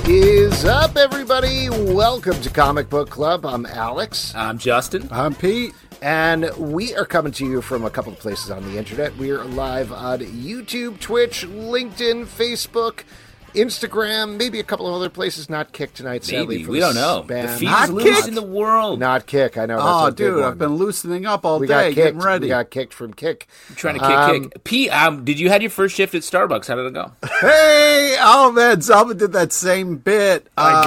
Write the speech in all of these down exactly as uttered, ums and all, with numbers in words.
Is up, everybody? Welcome to Comic Book Club. I'm Alex. I'm Justin. I'm Pete. And we are coming to you from a couple of places on the internet. We are live on YouTube, Twitch, LinkedIn, Facebook, Instagram, maybe a couple of other places. Not Kick tonight, sadly. Maybe. For We the don't know. spam. The feed Not is loose Kick? in the world. Not Kick, I know. That's Oh, a big dude, one. I've been loosening up all we day, got kicked. getting ready. We got kicked from Kick. I'm trying to kick, Um, kick. Pete, um, did you have your first shift at Starbucks? How did it go? Hey, oh man, Zelma did that same bit.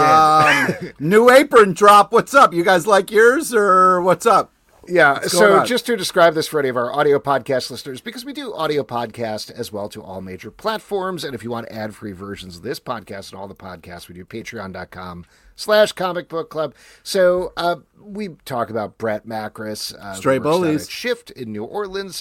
I um, New apron drop. What's up? You guys like yours or what's up? Yeah, going so on? just to describe this for any of our audio podcast listeners, because we do audio podcast as well to all major platforms, and if you want ad-free versions of this podcast and all the podcasts, we do patreon.com slash comic book club. So uh, we talk about Brett Macris, uh, Stray who works down Bullies. at Shift in New Orleans.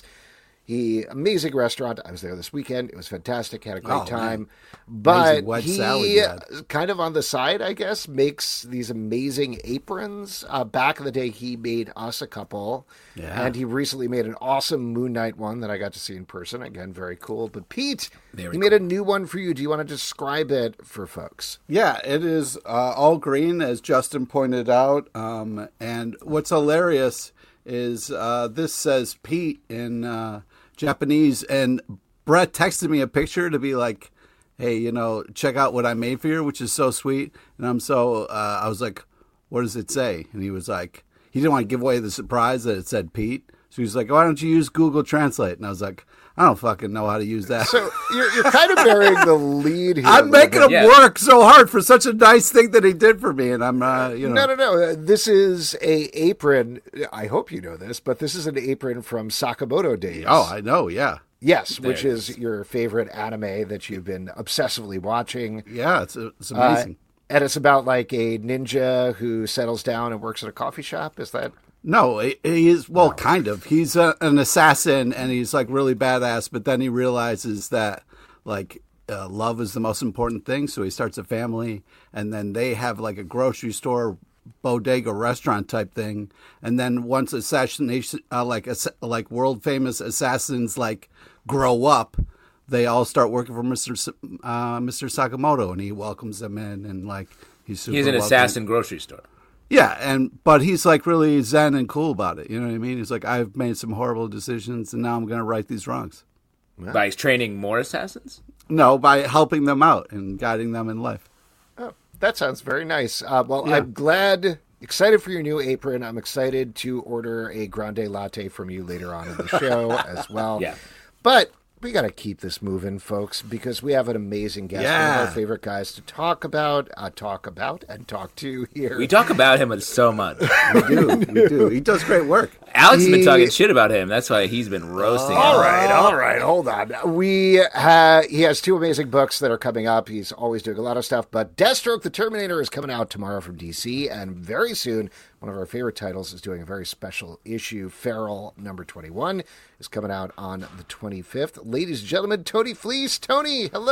He, amazing restaurant. I was there this weekend. It was fantastic. Had a great Oh, time. man. But Amazing wedge salad he, you had. kind of on the side, I guess, makes these amazing aprons. Uh, back in the day, he made us a couple. Yeah. And he recently made an awesome Moon Knight one that I got to see in person. Again, very cool. But Pete, Very he made a new one for you. Do you want to describe it for folks? Yeah, it is uh, all green, as Justin pointed out. Um, and what's hilarious is uh, this says Pete in uh, Japanese, and Brett texted me a picture to be like, hey, you know, check out what I made for you, which is so sweet. And I'm so, uh, I was like, what does it say? And he was like, he didn't want to give away the surprise that it said Pete. So he was like, why don't you use Google Translate? And I was like, I don't fucking know how to use that. So you're, you're kind of bearing the lead here. a I'm little making bit. him Yeah. work so hard for such a nice thing that he did for me. And I'm, uh, you know. No, no, no. Uh, This is a apron. I hope you know this, but this is an apron from Sakamoto Days. Oh, I know, yeah. yes, There which it is your favorite anime that you've been obsessively watching. Yeah, it's, it's Uh, amazing. and it's about like a ninja who settles down and works at a coffee shop. Is that? No, he, he is, well, kind of. He's a, an assassin and he's like really badass, but then he realizes that like uh, love is the most important thing. So he starts a family and then they have like a grocery store, bodega restaurant type thing. And then once assassination, uh, like, ass- like world famous assassins like grow up, they all start working for Mister S- uh, Mister Sakamoto and he welcomes them in and like he's super He's an welcoming. assassin grocery store. Yeah, and but he's like really zen and cool about it. You know what I mean? He's like, I've made some horrible decisions, and now I'm going to right these wrongs. By training more assassins? No, by helping them out and guiding them in life. Oh, that sounds very nice. Uh, well, Yeah. I'm glad, excited for your new apron. I'm excited to order a grande latte from you later on in the show as well. Yeah. But we got to keep this moving, folks, because we have an amazing guest, one Yeah. of our favorite guys to talk about, uh, talk about, and talk to here. We talk about him so much. We do, we do. He does great work. Alex has been He- talking shit about him. That's why he's been roasting All him. right, all right, hold on. We ha- he has two amazing books that are coming up. He's always doing a lot of stuff, but Deathstroke the Terminator is coming out tomorrow from D C, and very soon, one of our favorite titles is doing a very special issue. Feral number twenty-one is coming out on the twenty-fifth. Ladies and gentlemen, Tony Fleece. Tony, hello.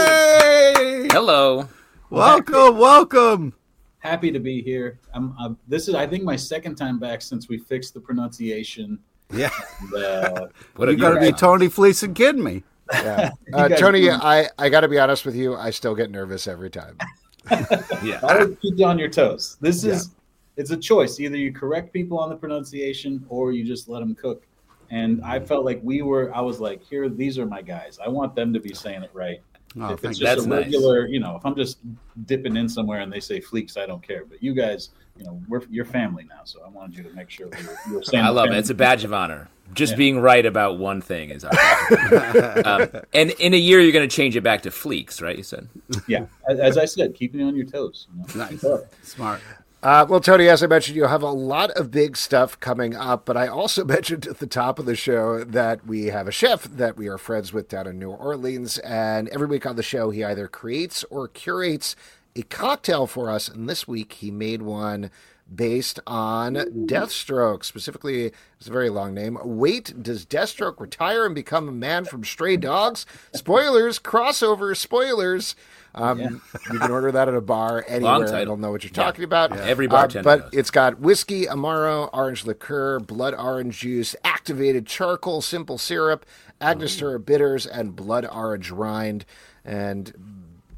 Hey! Hello. Welcome, welcome. Happy to be here. I'm, uh, this is, I think, my second time back since we fixed the pronunciation. Yeah, And, uh, What you have got to you be done? Tony Fleece and kidding me. Yeah. You Uh, guys Tony, do- I, I got to be honest with you. I still get nervous every time. Yeah. I would keep you on your toes. This is, it's a choice. Either you correct people on the pronunciation or you just let them cook. And I felt like we were, I was like, here, these are my guys. I want them to be saying it right. Oh, if thank it's you. just That's a nice. regular, you know, if I'm just dipping in somewhere and they say fleeks, I don't care. But you guys, you know, we're your family now, so I wanted you to make sure we were, you were saying. I the love it. family. It's a badge of honor. Just Yeah. being right about one thing is um, and in a year, you're going to change it back to fleeks, right? You said. Yeah, as, as I said, keeping you on your toes. You know? Nice, Keep up. smart. Uh, well, Tony, as I mentioned, you'll have a lot of big stuff coming up, but I also mentioned at the top of the show that we have a chef that we are friends with down in New Orleans, and every week on the show, he either creates or curates a cocktail for us, and this week he made one based on Deathstroke. Specifically, it's a very long name. Wait, does Deathstroke retire and become a man from Stray Dogs? Spoilers, crossover, spoilers. Um, Yeah. You can order that at a bar anywhere. title. They'll know what you're talking about. Every Uh, bartender but knows. it's got whiskey, Amaro, orange liqueur, blood orange juice, activated charcoal, simple syrup, Angostura bitters, and blood orange rind. And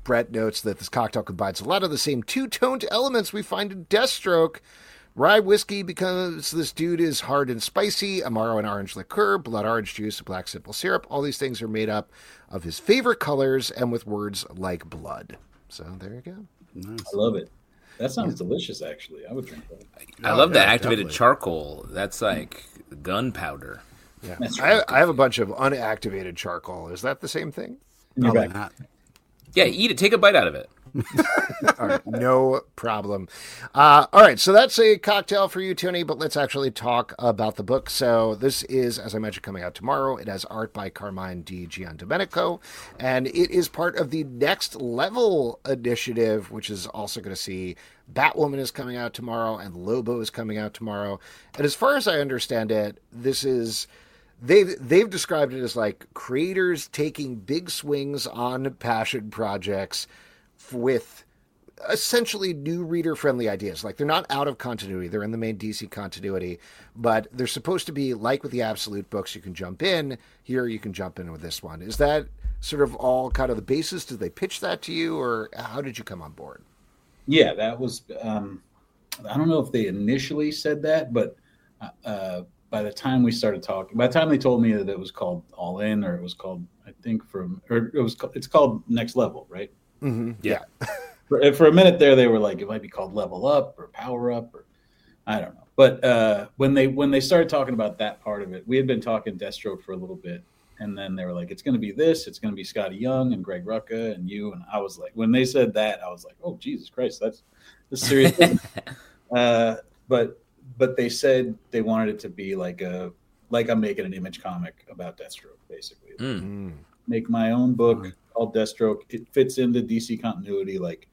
Brett notes that this cocktail combines a lot of the same two-toned elements we find in Deathstroke. Rye whiskey because this dude is hard and spicy, Amaro and orange liqueur, blood orange juice, black simple syrup. All these things are made up of his favorite colors and with words like blood. So there you go. Nice. I love it. That sounds delicious, actually. I would drink that. I Oh, love the yeah, activated definitely. charcoal. That's like gunpowder. Yeah. That's I, right. I have a bunch of unactivated charcoal. Is that the same thing? In your Probably back. not. Yeah, eat it. Take a bite out of it. All right, no problem. Uh, all right, so that's a cocktail for you, Tony, but let's actually talk about the book. So this is, as I mentioned, coming out tomorrow. It has art by Carmine Di Giandomenico, and it is part of the Next Level initiative, which is also going to see Batwoman is coming out tomorrow, and Lobo is coming out tomorrow. And as far as I understand it, this is... They've, they've described it as like creators taking big swings on passion projects with essentially new reader-friendly ideas. Like, they're not out of continuity. They're in the main D C continuity, but they're supposed to be like with the Absolute books. You can jump in. Here, you can jump in with this one. Is that sort of all kind of the basis? Did they pitch that to you, or how did you come on board? Yeah, that was. Um, I don't know if they initially said that, but uh, by the time we started talking, by the time they told me that it was called All In, or it was called, I think from, or it was, it's called Next Level, right? Mm-hmm. Yeah. For, for a minute there, they were like, it might be called Level Up or Power Up, or I don't know. But uh, when they when they started talking about that part of it, we had been talking Deathstroke for a little bit, and then they were like, it's going to be this, it's going to be Scotty Young and Greg Rucka and you, and I was like, when they said that, I was like, oh Jesus Christ, that's that's serious. uh, but but they said they wanted it to be like a like I'm making an Image comic about Deathstroke, basically. Mm. Make my own book called Deathstroke. It fits into D C continuity. Like,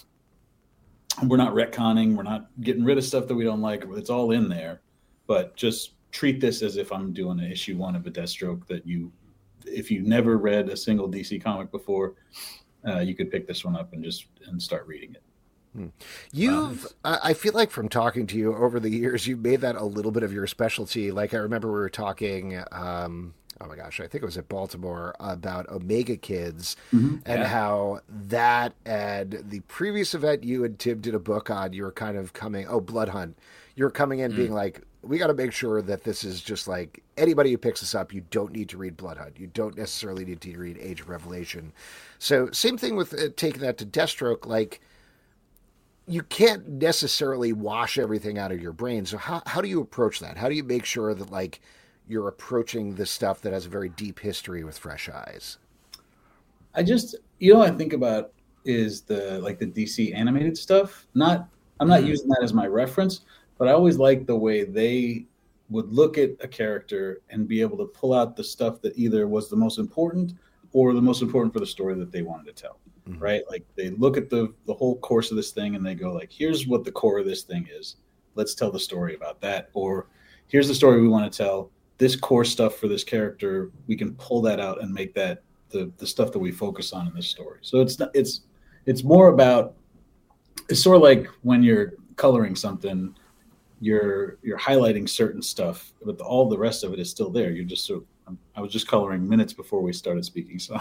we're not retconning, we're not getting rid of stuff that we don't like. It's all in there, but just treat this as if I'm doing an issue one of a Deathstroke that you, if you never read a single D C comic before, uh, you could pick this one up and just and start reading it. You've, I I feel like from talking to you over the years, you've made that a little bit of your specialty. Like, I remember we were talking, um, oh my gosh, I think it was at Baltimore, about Omega Kids, and Yeah. how that and the previous event you and Tim did a book on, you were kind of coming, oh, Blood Hunt. You were coming in being like, we got to make sure that this is just like, anybody who picks this up, you don't need to read Blood Hunt. You don't necessarily need to read Age of Revelation. So same thing with uh, taking that to Deathstroke, like, you can't necessarily wash everything out of your brain. So how, how do you approach that? How do you make sure that, like, you're approaching this stuff that has a very deep history with fresh eyes? I just, you know, what I think about is the like the D C animated stuff. Not, I'm not using that as my reference, but I always like the way they would look at a character and be able to pull out the stuff that either was the most important or the most important for the story that they wanted to tell. Mm-hmm. Right? Like, they look at the the whole course of this thing and they go like, here's what the core of this thing is. Let's tell the story about that. Or here's the story we want to tell. This core stuff for this character, we can pull that out and make that the the stuff that we focus on in this story. So it's not, it's it's more about, it's sort of like when you're coloring something, you're you're highlighting certain stuff, but the, all the rest of it is still there. You're just sort of, I was just coloring minutes before we started speaking, so On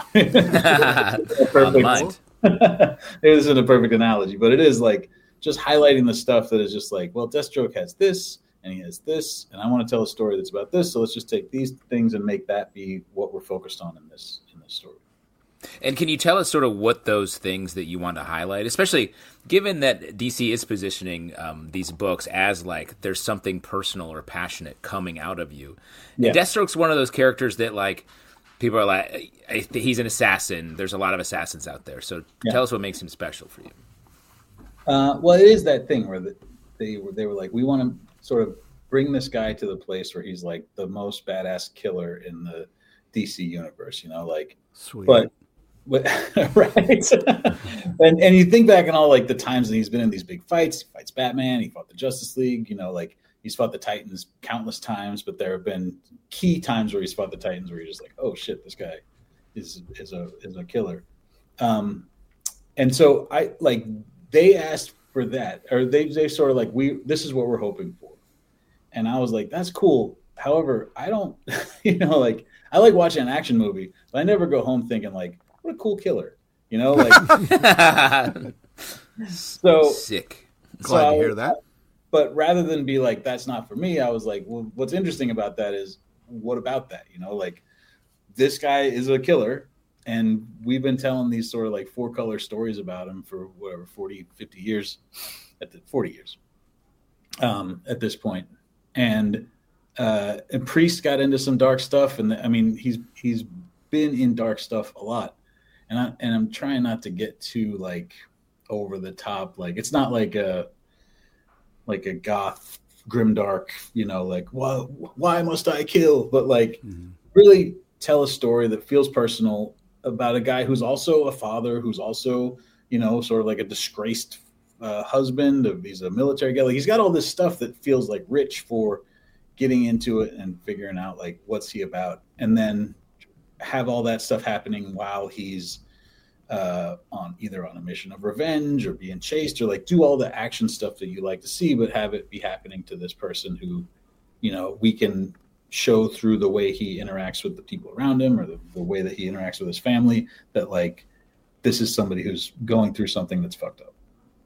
the mind. it isn't a perfect analogy, but it is like just highlighting the stuff that is just like, well, Deathstroke has this, and he has this, and I want to tell a story that's about this, so let's just take these things and make that be what we're focused on in this in this story. And can you tell us sort of what those things that you want to highlight, especially given that D C is positioning um, these books as like there's something personal or passionate coming out of you? Yeah. And Deathstroke's one of those characters that like people are like, he's an assassin. There's a lot of assassins out there. So Yeah. tell us what makes him special for you. Uh, well, it is that thing where the, they were they were like, we want to sort of bring this guy to the place where he's like the most badass killer in the D C universe, you know, like, Sweet. but, but right. and and you think back on all like the times that he's been in these big fights. He fights Batman. He fought the Justice League. You know, like he's fought the Titans countless times. But there have been key times where he's fought the Titans where you're just like, oh shit, this guy is is a is a killer. Um, and so I like they asked for that, or they they sort of like we this is what we're hoping for, and I was like, that's cool. However, I don't, you know, like I like watching an action movie, but I never go home thinking like, what a cool killer. You know, like so sick. Glad so to hear I- that. But rather than be like, that's not for me, I was like, well, what's interesting about that is, what about that? You know, like this guy is a killer, and we've been telling these sort of like four color stories about him for whatever, forty, fifty years, at the forty years um, at this point. And, uh, and Priest got into some dark stuff. And I mean, he's, he's been in dark stuff a lot. And I, and I'm trying not to get too like over the top. Like, it's not like a, like a goth grimdark, you know, like, why, why must I kill? But like mm-hmm. really tell a story that feels personal about a guy who's also a father, who's also, you know, sort of like a disgraced uh, husband. Of, he's a military guy. Like, he's got all this stuff that feels like rich for getting into it and figuring out like, what's he about? And then have all that stuff happening while he's uh, on either on a mission of revenge or being chased, or like do all the action stuff that you like to see, but have it be happening to this person who, you know, we can show through the way he interacts with the people around him, or the, the way that he interacts with his family, that like, this is somebody who's going through something that's fucked up.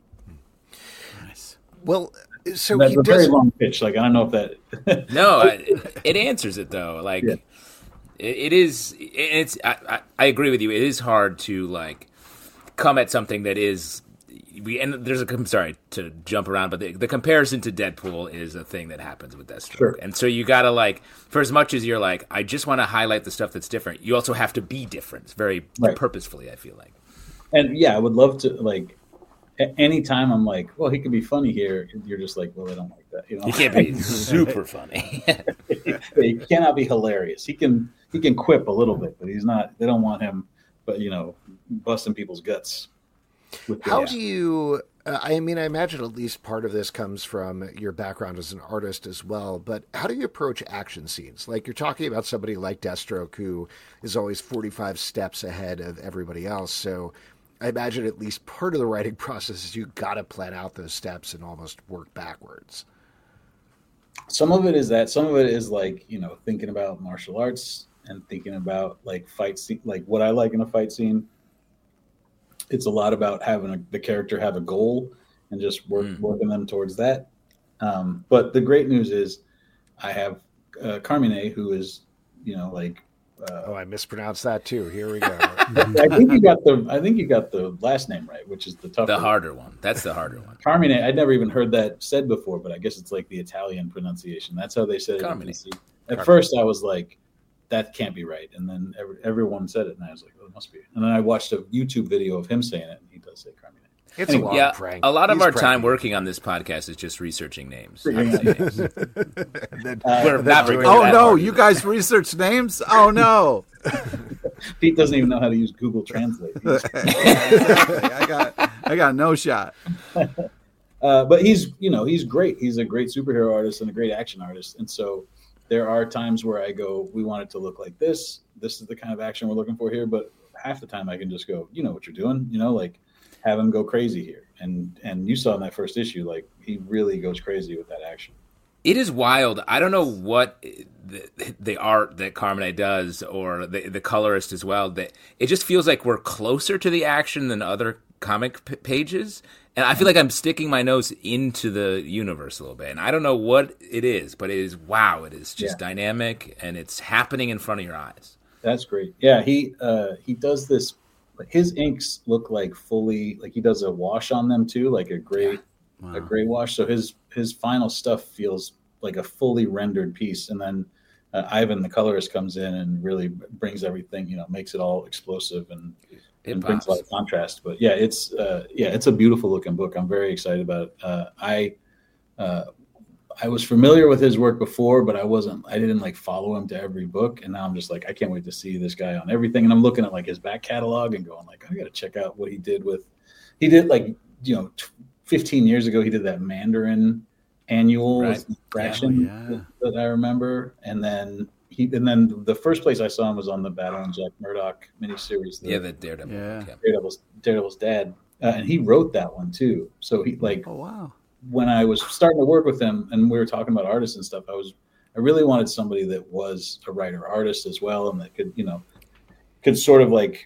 Nice. Well, so that's he a does... very long pitch. Like, I don't know if that, no, I, it answers it though. Like, yeah. it, it is, it's, I, I, I agree with you. It is hard to like come at something that is, we, and there's a, I'm sorry to jump around, but the, the comparison to Deadpool is a thing that happens with Deathstroke. Sure. And so you gotta like, for as much as you're like, I just want to highlight the stuff that's different, you also have to be different very right. purposefully, I feel like. And yeah, I would love to, like, at any time I'm like, well, he could be funny here. You're just like, well, I don't like that. You know, he can't be super funny. He cannot be hilarious. He can, he can quip a little bit, but he's not, they don't want him, but you know, busting people's guts. How do you, uh, I mean, I imagine at least part of this comes from your background as an artist as well, but how do you approach action scenes? Like, you're talking about somebody like Deathstroke who is always forty-five steps ahead of everybody else. So I imagine at least part of the writing process is you got to plan out those steps and almost work backwards. Some of it is that, some of it is like, you know, thinking about martial arts and thinking about like fight scene, like what I like in a fight scene. It's a lot about having a, the character have a goal and just work, mm. working them towards that. Um, but the great news is I have uh, Carmine, who is, you know, like. Uh, oh, I mispronounced that too. Here we go. I think you got the. I think you got the last name right, which is the tougher, the harder one. That's the harder one. Carmine. I'd never even heard that said before, but I guess it's like the Italian pronunciation. That's how they said it. Carmine. At Carmine. First, I was like, that can't be right. And then every, everyone said it, and I was like, oh, it must be. And then I watched a YouTube video of him saying it, and he does say Carmine. It's anyway, a long yeah, prank. A lot of He's our pranking. time working on this podcast is just researching names. Yeah. names. Uh, We're not really oh, that no, hard. you guys research names? Oh, no. Pete doesn't even know how to use Google Translate. Yeah, exactly. I got, I got no shot. Uh, but he's, you know, he's great. He's a great superhero artist and a great action artist. And so there are times where I go, we want it to look like this. This is the kind of action we're looking for here. But half the time I can just go, you know what you're doing, you know, like have him go crazy here. And, and you saw in that first issue, like he really goes crazy with that action. It is wild. I don't know what the, the art that Carmine does, or the, the colorist as well. That it just feels like we're closer to the action than other comic p- pages, and I feel like I'm sticking my nose into the universe a little bit. And I don't know what it is, but it is wow. It is just yeah. dynamic, and it's happening in front of your eyes. That's great. Yeah, he uh, he does this. His inks look like fully like he does a wash on them too, like a gray. Yeah. Wow. A gray wash. So his his final stuff feels like a fully rendered piece. And then uh, Ivan, the colorist, comes in and really brings everything, you know, makes it all explosive and, and brings a lot of contrast. But yeah, it's uh, yeah, it's a beautiful looking book. I'm very excited about it. Uh, I uh, I was familiar with his work before, but I wasn't. I didn't like follow him to every book. And now I'm just like, I can't wait to see this guy on everything. And I'm looking at like his back catalog and going like, I got to check out what he did with. He did like you know. T- fifteen years ago, he did that Mandarin annual right. fraction yeah, yeah. that, that I remember. And then he, and then the first place I saw him was on the Battle and Jack Murdoch miniseries. The, yeah, the Daredevil. Yeah. Daredevil's, Daredevil's dad. Uh, and he wrote that one too. So he like, oh, wow. When I was starting to work with him and we were talking about artists and stuff, I was, I really wanted somebody that was a writer artist as well. And that could, you know, could sort of like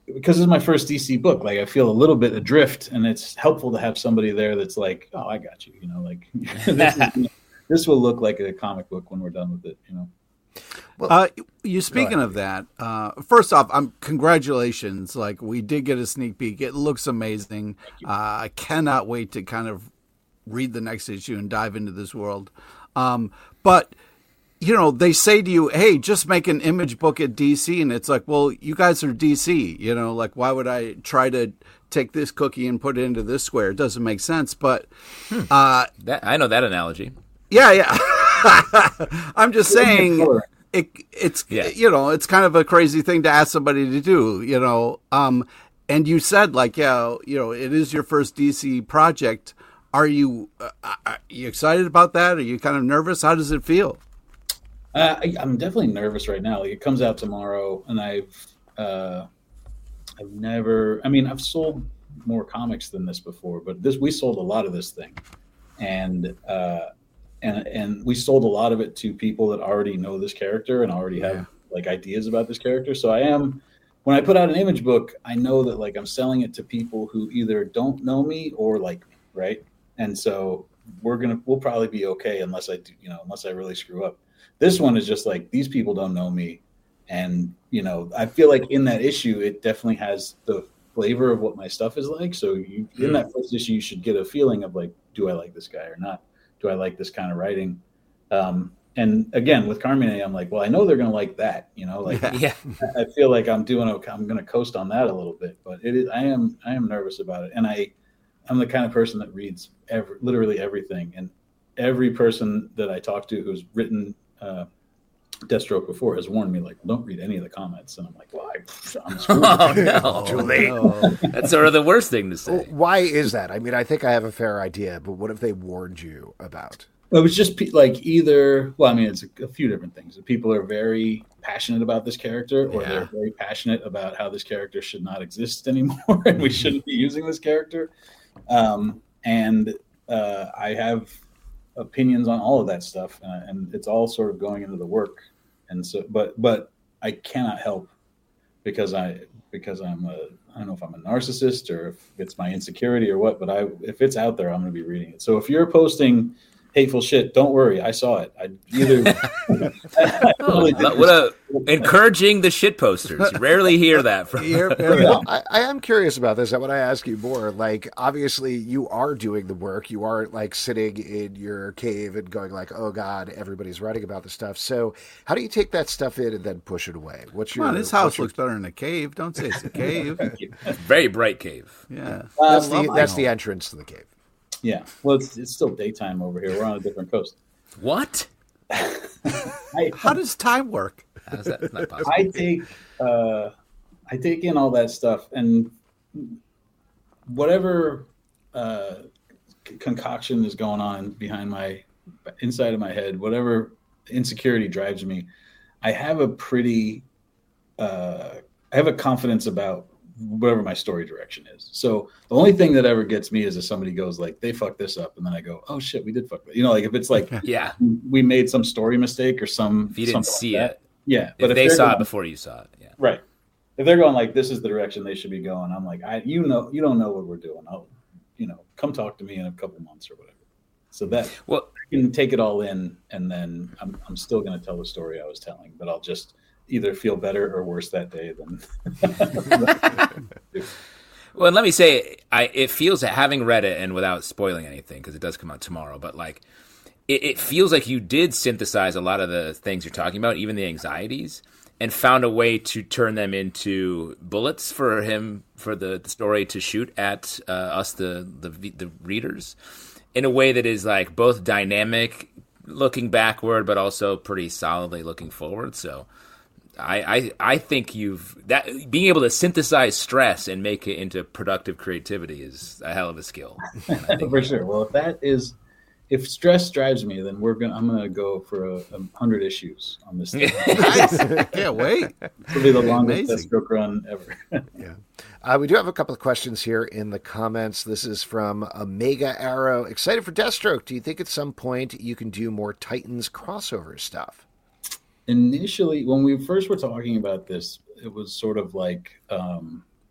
because it's my first D C book, like I feel a little bit adrift, and it's helpful to have somebody there that's like, oh, I got you, you know, like this, is, you know, this will look like a comic book when we're done with it, you know. Well, uh, you speaking of that, uh, first off, um, congratulations! Like we did get a sneak peek; it looks amazing. Uh, I cannot wait to kind of read the next issue and dive into this world. Um, but you know, they say to you, "Hey, just make an image book at D C," and it's like, well, you guys are D C. You know, like why would I try to take this cookie and put it into this square? It doesn't make sense. But uh, that, I know that analogy. Yeah, yeah. I'm just saying, it, it's yeah. you know, it's kind of a crazy thing to ask somebody to do, you know. Um, and you said like, yeah, you know, it is your first D C project. Are you uh, are you excited about that? Are you kind of nervous? How does it feel? Uh, I, I'm definitely nervous right now. Like it comes out tomorrow, and I've uh, I've never. I mean, I've sold more comics than this before, but this we sold a lot of this thing, and. Uh, And and we sold a lot of it to people that already know this character and already have yeah. like ideas about this character. So I am, when I put out an image book, I know that like I'm selling it to people who either don't know me or like me, right? And so we're gonna we'll probably be okay unless I do, you know, unless I really screw up. This one is just like these people don't know me, and you know I feel like in that issue it definitely has the flavor of what my stuff is like. So you, in that first issue, you should get a feeling of like, do I like this guy or not? Do I like this kind of writing? Um, and again, with Carmine, I'm like, well, I know they're going to like that, you know, like, yeah. I, I feel like I'm doing okay. I'm going to coast on that a little bit, but it is, I am, I am nervous about it. And I, I'm the kind of person that reads every, literally everything. And every person that I talk to who's written, uh, Deathstroke before has warned me, like, don't read any of the comments. And I'm like, well, I, I'm screwed. Oh, no. Too late. No. That's sort of the worst thing to say. Well, why is that? I mean, I think I have a fair idea, but what have they warned you about? It was just like either, well, I mean, it's a, a few different things. People are very passionate about this character, or yeah. they're very passionate about how this character should not exist anymore and we shouldn't be using this character. Um, and uh, I have opinions on all of that stuff, uh, and it's all sort of going into the work. And so, but, but I cannot help because I, because I'm a, I don't know if I'm a narcissist or if it's my insecurity or what, but I, if it's out there, I'm going to be reading it. So if you're posting hateful shit, don't worry, I saw it. I either oh, what a encouraging the shit posters. You rarely hear that from. Well, I, I am curious about this. I want to ask you more. Like, obviously, you are doing the work. You aren't like sitting in your cave and going like, "Oh God, everybody's writing about this stuff." So, how do you take that stuff in and then push it away? What's your? Come on, this house looks better in a cave. Don't say it's a cave. Very bright cave. Yeah, uh, that's the that's the entrance to the cave. Yeah, well, it's it's still daytime over here. We're on a different coast. What? I, How does time work? How is that? It's not possible. I take uh, I take in all that stuff, and whatever uh, concoction is going on behind my inside of my head, whatever insecurity drives me, I have a pretty uh, I have a confidence about whatever my story direction is. So the only thing that ever gets me is if somebody goes like, they fucked this up. And then I go, oh shit, we did fuck that. You know, like if it's like, yeah, we made some story mistake or some, if you didn't see like it. Yeah. But if, if they saw going, it before you saw it. Yeah. Right. If they're going like, this is the direction they should be going. I'm like, I, you know, you don't know what we're doing. I'll, you know, come talk to me in a couple months or whatever. So that well, I can take it all in. And then I'm, I'm still going to tell the story I was telling, but I'll just either feel better or worse that day than. Well, and let me say, I it feels that having read it and without spoiling anything, because it does come out tomorrow, but like it, it feels like you did synthesize a lot of the things you're talking about, even the anxieties, and found a way to turn them into bullets for him, for the, the story to shoot at uh, us, the, the the readers, in a way that is like both dynamic, looking backward, but also pretty solidly looking forward. So. I, I I think you've that being able to synthesize stress and make it into productive creativity is a hell of a skill. For sure. Well, if that is, if stress drives me, then we're gonna I'm gonna go for a, a hundred issues on this thing. Nice. I can't wait. It'll be the longest Deathstroke run ever. Yeah. Uh, we do have a couple of questions here in the comments. This is from Omega Arrow. Excited for Deathstroke. Do you think at some point you can do more Titans crossover stuff? Initially, when we first were talking about this, it was sort of like um,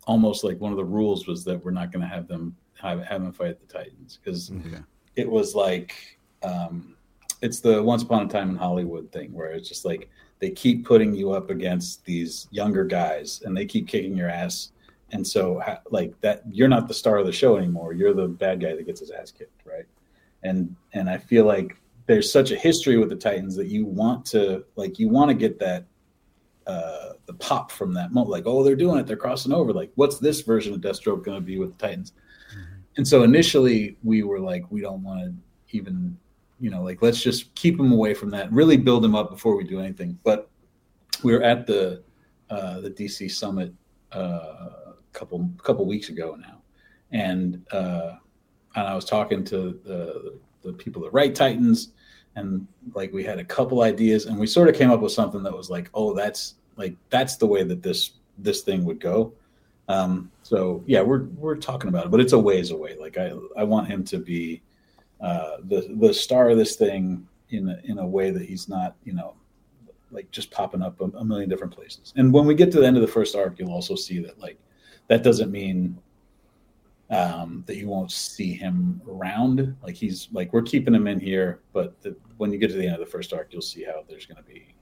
almost like one of the rules was that we're not going to have them have, have them fight the Titans, because okay. it was like um, it's the Once Upon a Time in Hollywood thing where it's just like they keep putting you up against these younger guys and they keep kicking your ass. And so like that, you're not the star of the show anymore. You're the bad guy that gets his ass kicked. Right. And, and I feel like there's such a history with the Titans that you want to, like, you want to get that, uh, the pop from that moment, like, oh, they're doing it. They're crossing over. Like, what's this version of Deathstroke going to be with the Titans? Mm-hmm. And so initially we were like, we don't want to even, you know, like, let's just keep them away from that, really build them up before we do anything. But we were at the, uh, the D C Summit, uh, couple couple weeks ago now, and uh and I was talking to the the people that write Titans, and like we had a couple ideas, and we sort of came up with something that was like, oh, that's like that's the way that this this thing would go. Um so yeah, we're we're talking about it, but it's a ways away. Like I I want him to be uh the the star of this thing in a, in a way that he's not, you know, like just popping up a, a million different places. And when we get to the end of the first arc, you'll also see that like that doesn't mean um, that you won't see him around. Like he's like, we're keeping him in here, but the, when you get to the end of the first arc, you'll see how there's going to be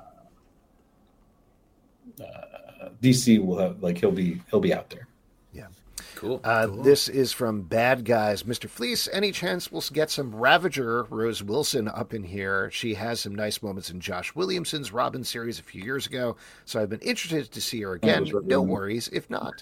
uh, uh, D C will have like, he'll be, he'll be out there. Yeah. Cool. Uh, cool. This is from Bad Guys. Mister Fleece, any chance we'll get some Ravager Rose Wilson up in here? She has some nice moments in Josh Williamson's Robin series a few years ago, so I've been interested to see her again. Oh, no worries if not.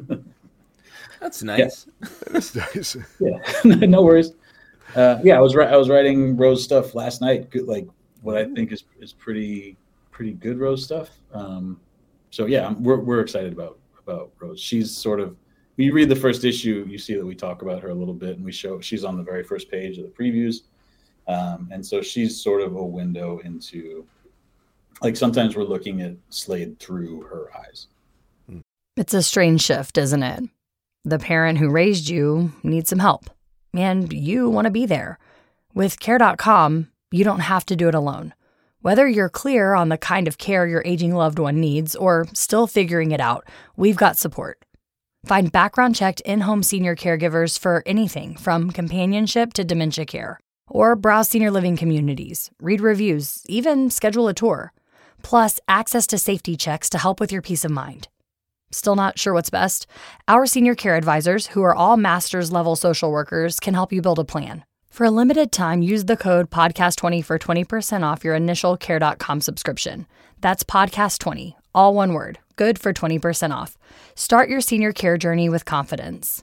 That's nice. Yeah. That's nice. Yeah, no worries. Uh, yeah, I was I was writing Rose stuff last night. Good, like what I think is is pretty pretty good Rose stuff. Um, so yeah, we're we're excited about about Rose. She's sort of, when you read the first issue, you see that we talk about her a little bit, and we show she's on the very first page of the previews, um, and so she's sort of a window into, like sometimes we're looking at Slade through her eyes. It's a strange shift, isn't it? The parent who raised you needs some help, and you want to be there. With care dot com, you don't have to do it alone. Whether you're clear on the kind of care your aging loved one needs or still figuring it out, we've got support. Find background-checked in-home senior caregivers for anything from companionship to dementia care. Or browse senior living communities, read reviews, even schedule a tour. Plus, access to safety checks to help with your peace of mind. Still not sure what's best? Our senior care advisors, who are all master's level social workers, can help you build a plan. For a limited time, use the code podcast twenty for twenty percent off your initial care dot com subscription. That's podcast twenty, all one word, good for twenty percent off. Start your senior care journey with confidence.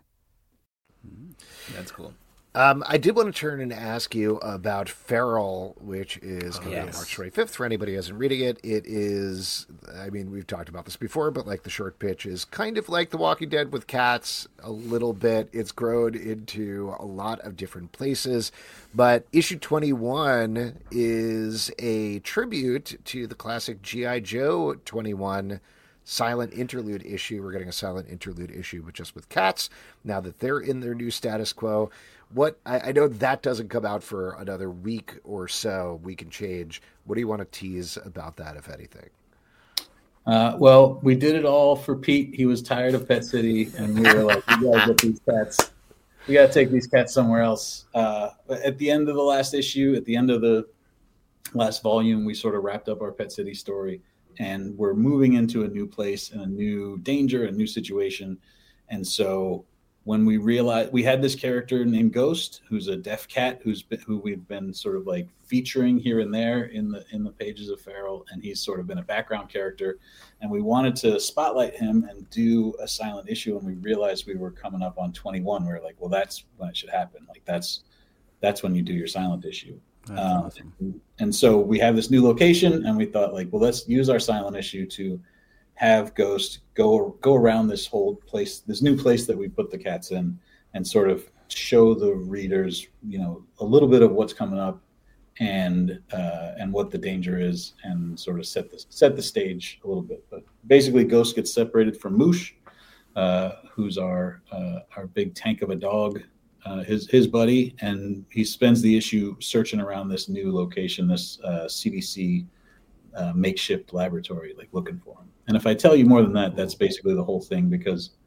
That's cool. Um, I did want to turn and ask you about Feral, which is coming yes. out March twenty-fifth. For anybody who hasn't reading it, it is, I mean, we've talked about this before, but like the short pitch is kind of like The Walking Dead with cats a little bit. It's grown into a lot of different places, but issue twenty-one is a tribute to the classic G I. Joe twenty-one silent interlude issue. We're getting a silent interlude issue, but just with cats, now that they're in their new status quo. What I, I know that doesn't come out for another week or so, week and change. What do you want to tease about that, if anything? Uh, well, we did it all for Pete. He was tired of Pet City, and we were like, we gotta get these cats. We gotta take these cats somewhere else. Uh, but at the end of the last issue, at the end of the last volume, we sort of wrapped up our Pet City story, and we're moving into a new place and a new danger, a new situation. And so when we realized we had this character named Ghost, who's a deaf cat, who's been, who we've been sort of like featuring here and there in the in the pages of Feral, and he's sort of been a background character, and we wanted to spotlight him and do a silent issue. And we realized we were coming up on twenty-one. We were like, well, that's when it should happen. Like that's that's when you do your silent issue. Um, awesome. and, and so we have this new location, and we thought like, well, let's use our silent issue to have Ghost go go around this whole place, this new place that we put the cats in, and sort of show the readers, you know, a little bit of what's coming up, and uh, and what the danger is, and sort of set the set the stage a little bit. But basically, Ghost gets separated from Moosh, uh, who's our uh, our big tank of a dog, uh, his his buddy, and he spends the issue searching around this new location, this uh, C D C uh, makeshift laboratory, like looking for him. And if I tell you more than that, that's basically the whole thing, because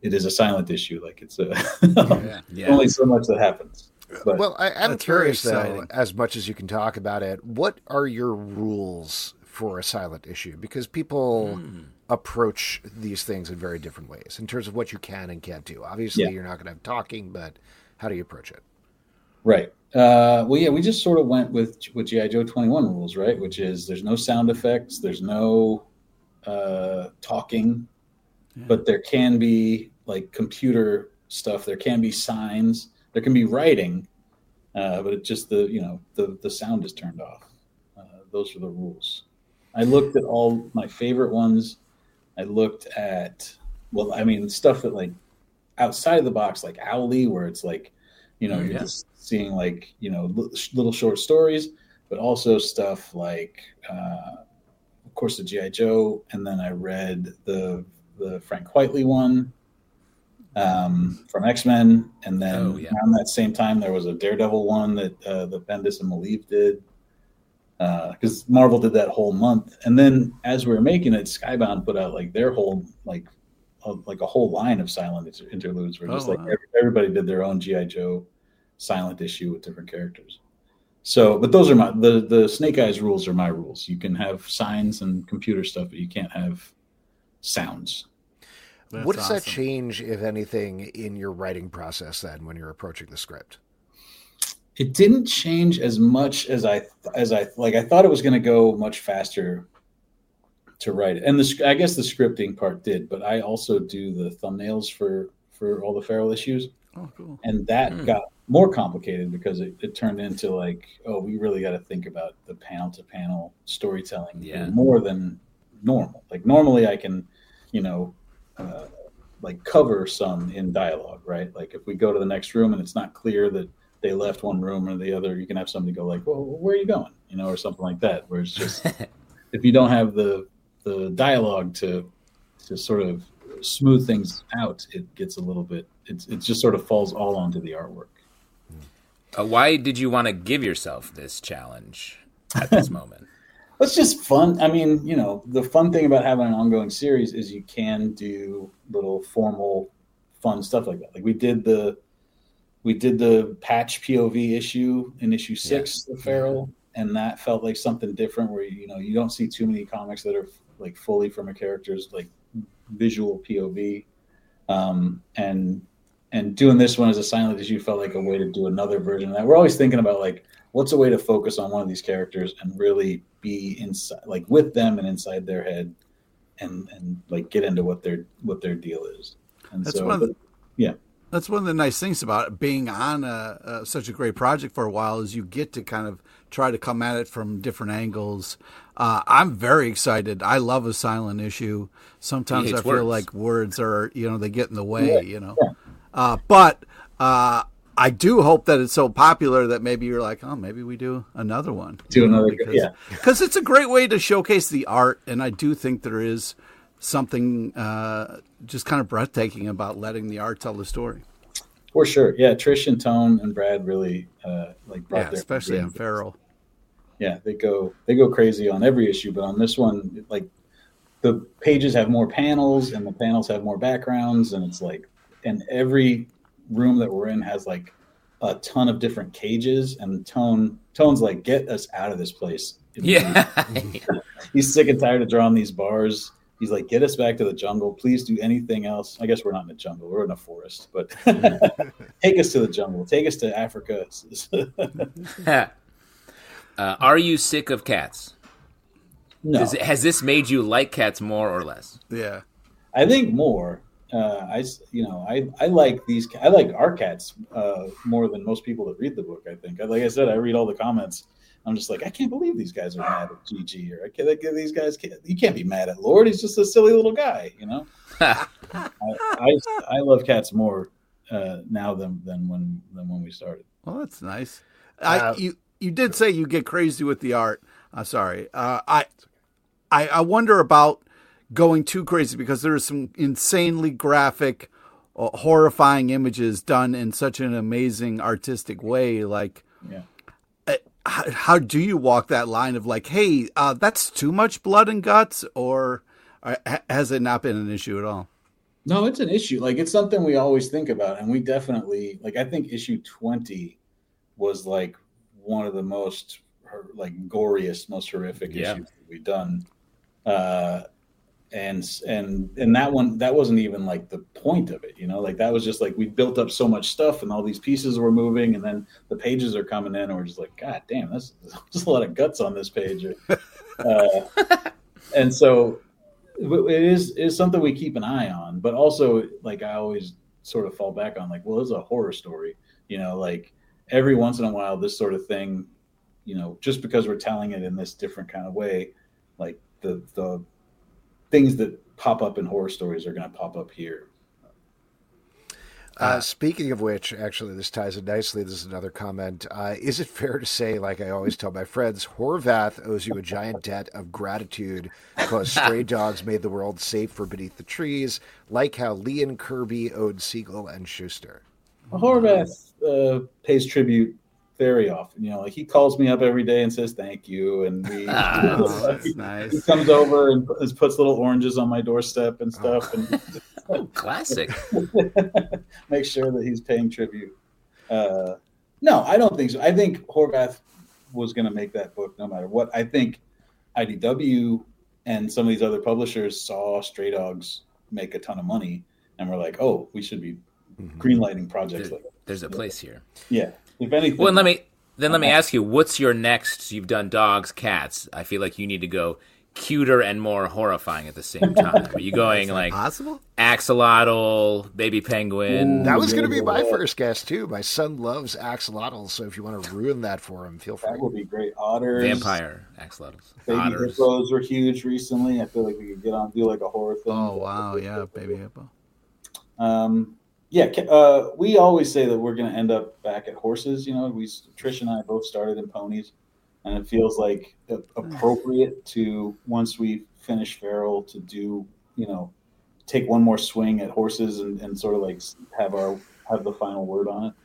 it is a silent issue. Like it's a yeah. Yeah. only so much that happens. But well, I, I'm That's very curious though, exciting. as much as you can talk about it, what are your rules for a silent issue? Because people Hmm. approach these things in very different ways in terms of what you can and can't do. Obviously, Yeah. you're not going to have talking, but how do you approach it? Right. Uh, well, yeah, we just sort of went with with G I. Joe twenty-one rules, right? Which is there's no sound effects, there's no uh, talking, but there can be like computer stuff. There can be signs. There can be writing, uh, but it just the you know the the sound is turned off. Uh, those are the rules. I looked at all my favorite ones. I looked at well, I mean stuff that like outside of the box, like Owly, where it's like you know Mm, you're yeah. just seeing like you know li- little short stories, but also stuff like uh, of course the G I. Joe, and then I read the the Frank Whiteley one um, from X-Men, and then Oh, yeah. around that same time there was a Daredevil one that uh, that Bendis and Malieve did, because Marvel did that whole month, and then as we were making it, Skybound put out like their whole like a, like a whole line of silent inter- interludes where just Oh, like wow. every, everybody did their own G I. Joe silent issue with different characters. So, but those are my the the Snake Eyes rules are my rules. You can have signs and computer stuff, but you can't have sounds. That's what does that awesome. change, if anything, in your writing process then when you're approaching the script? It didn't change as much as I as I like. I thought it was going to go much faster to write it, and the sc- I guess the scripting part did. But I also do the thumbnails for for all the Feral issues, Oh, cool. and that Hmm. got more complicated because it, it turned into like, oh, we really got to think about the panel to panel storytelling Yeah. more than normal. Like normally, I can, you know. Uh, like cover some in dialogue, right? Like if we go to the next room and it's not clear that they left one room or the other, you can have somebody go like, well, where are you going? You know, or something like that, where it's just, if you don't have the, the dialogue to, to sort of smooth things out, it gets a little bit, it's, it just sort of falls all onto the artwork. Uh, why did you want to give yourself this challenge at this moment? It's just fun. I mean, you know, the fun thing about having an ongoing series is you can do little formal, fun stuff like that. Like we did the, we did the patch P O V issue in issue six, the Feral, and that felt like something different. Where you know you don't see too many comics that are like fully from a character's like visual P O V, um, and and doing this one as a silent issue felt like a way to do another version of that. We're always thinking about like what's a way to focus on one of these characters and really be inside, like with them and inside their head, and and like get into what their what their deal is. And That's so, one of the, yeah, That's one of the nice things about being on a, a, such a great project for a while is you get to kind of try to come at it from different angles. Uh, I'm very excited. I love a silent issue. Sometimes He I hates feel words. like words are, you know, they get in the way, Yeah, you know. yeah. Uh, but uh, I do hope that it's so popular that maybe you're like, oh, maybe we do another one. Do you know, another- because, yeah. because it's a great way to showcase the art, and I do think there is something uh, just kind of breathtaking about letting the art tell the story. For sure. Yeah. Trish and Tone and Brad really uh, like brought Yeah, their especially on Feral. Yeah, they go they go crazy on every issue, but on this one, like the pages have more panels and the panels have more backgrounds, and it's like, and every room that we're in has like a ton of different cages, and Tone Tone's like, get us out of this place. Yeah. He's sick and tired of drawing these bars. He's like, get us back to the jungle. Please do anything else. I guess we're not in the jungle. We're in a forest, but take us to the jungle. Take us to Africa. uh, are you sick of cats? No, Does it, has this made you like cats more or less? Yeah. I think more. Uh, I, s- you know, I, I like these. I like our cats uh, more than most people that read the book. I think, like I said, I read all the comments. I'm just like, I can't believe these guys are mad at G G, or I can't. Like, these guys can't. You can't be mad at Lord. He's just a silly little guy, you know. I, I, I love cats more uh, now than than when than when we started. Well, that's nice. Uh, I you you did say you get crazy with the art. I'm sorry. Uh, I, I I wonder about going too crazy because there are some insanely graphic, uh, horrifying images done in such an amazing artistic way. Like, Yeah. uh, how, how do you walk that line of like, hey, uh, that's too much blood and guts, or uh, ha- has it not been an issue at all? No, it's an issue. Like it's something we always think about, and we definitely like. I think issue twenty was like one of the most like goriest, most horrific yeah. issues that we've done. Uh, and and and that one, that wasn't even like the point of it, you know. Like that was just like we built up so much stuff, and all these pieces were moving, and then the pages are coming in, and we're just like, God damn, that's just a lot of guts on this page. Uh, and so it is is something we keep an eye on, but also like I always sort of fall back on like, well, this is a horror story, you know, like every once in a while, this sort of thing, you know, just because we're telling it in this different kind of way, like the the things that pop up in horror stories are going to pop up here. Uh, speaking of which, actually, this ties in nicely. This is another comment. Uh, is it fair to say, like I always tell my friends, Horvath owes you a giant debt of gratitude because stray dogs made the world safe for Beneath the Trees, like how Lee and Kirby owed Siegel and Schuster? Well, Horvath uh, pays tribute very often. You know, like he calls me up every day and says thank you, and we oh, that's nice. He comes over and puts little oranges on my doorstep and stuff, oh. and oh, classic. Make sure that he's paying tribute. Uh, no, I don't think so. I think Horvath was going to make that book no matter what. I think I D W and some of these other publishers saw Stray Dogs make a ton of money, and were like, "Oh, we should be mm-hmm. greenlighting projects there, like that." There's a place here. Yeah. If anything, well, let me then let me ask you, what's your next? You've done dogs, cats. I feel like you need to go cuter and more horrifying at the same time. Are you going like possible? Axolotl, baby penguin? Ooh, that was going to be my first guess too. My son loves axolotls, so if you want to ruin that for him, feel free. That would be great. Otters, vampire axolotls. Baby Otters. hippos were huge recently. I feel like we could get on do like a horror thing. Oh wow, yeah, baby hippo. Um. Yeah, uh, we always say that we're going to end up back at horses. You know, we Trish and I both started in ponies, and it feels like appropriate to once we finish Feral to do, you know, take one more swing at horses and, and sort of like have our have the final word on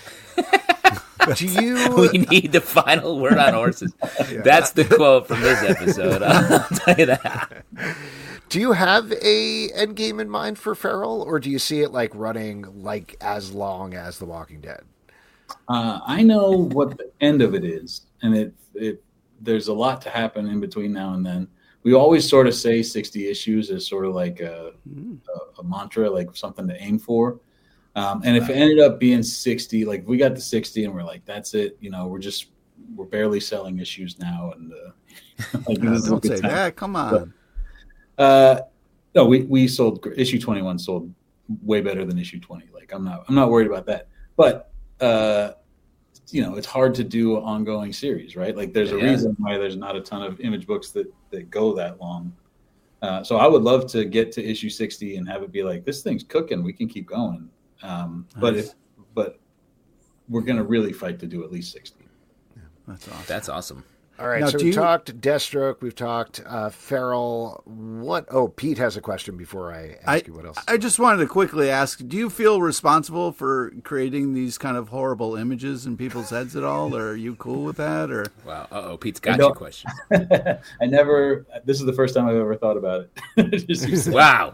it. Do you? We need the final word on horses. Yeah. That's the quote from this episode. I'll tell you that. Do you have a end game in mind for Feral, or do you see it like running like as long as The Walking Dead? Uh, I know what the end of it is, and it it there's a lot to happen in between now and then. We always sort of say sixty issues is sort of like a, a, a mantra, like something to aim for. Um, and if it ended up being sixty, like we got to sixty and we're like, that's it. You know, we're just we're barely selling issues now, and uh, like, no, don't say time. that. Come on. But, Uh, no, we, we sold issue twenty-one sold way better than issue twenty. Like I'm not, I'm not worried about that, but, uh, you know, it's hard to do an ongoing series, right? Like there's a yeah. reason why there's not a ton of Image books that, that go that long. Uh, so I would love to get to issue sixty and have it be like, this thing's cooking. We can keep going. Um, nice. but if, but we're going to really fight to do at least sixty. Yeah, that's awesome. That's awesome. All right, now, so we've you... talked Deathstroke, we've talked uh, Feral. What? Oh, Pete has a question before I ask I, you what else. I just wanted to quickly ask, do you feel responsible for creating these kind of horrible images in people's heads at all, or are you cool with that? Or Wow, uh-oh, Pete's got your question. I never, this is the first time I've ever thought about it. Wow.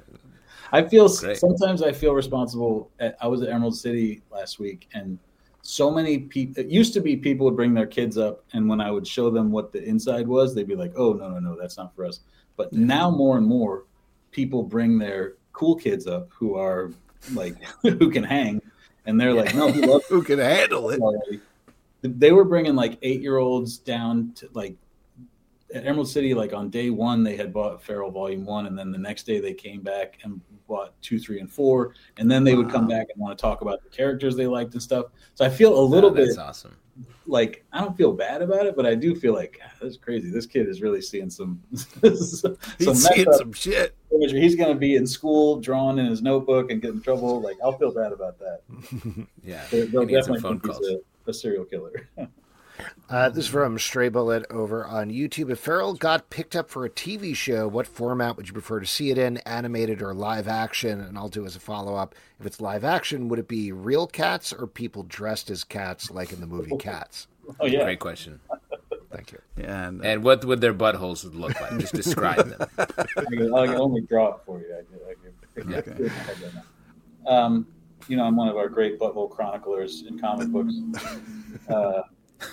I feel, Great. sometimes I feel responsible. At, I was at Emerald City last week, and so many people, it used to be people would bring their kids up, and when I would show them what the inside was, they'd be like, oh, no, no, no, that's not for us. But now more and more people bring their cool kids up who are like, who can hang. And they're like, no, he loves who can handle it. Already. They were bringing like eight-year-olds down to like, at Emerald City, like on day one, they had bought Feral Volume One, and then the next day they came back and bought two, three, and four, and then they wow. would come back and want to talk about the characters they liked and stuff. So I feel a little oh, that's bit awesome. Like I don't feel bad about it, but I do feel like that's crazy. This kid is really seeing some. some He's seeing some shit. He's going to be in school, drawing in his notebook, and get in trouble. Like I'll feel bad about that. Yeah, they'll, they'll definitely think he's a, a serial killer. Uh, this is from Stray Bullet over on YouTube. If Feral got picked up for a T V show, what format would you prefer to see it in, animated or live action? And I'll do as a follow-up. If it's live action, would it be real cats or people dressed as cats like in the movie Cats? Oh, yeah. Great question. Thank you. Yeah, and, uh, and what would their buttholes look like? Just describe them. I can, I can only draw it for you. I can, I can Okay. Um, you know, I'm one of our great butthole chroniclers in comic books. Uh,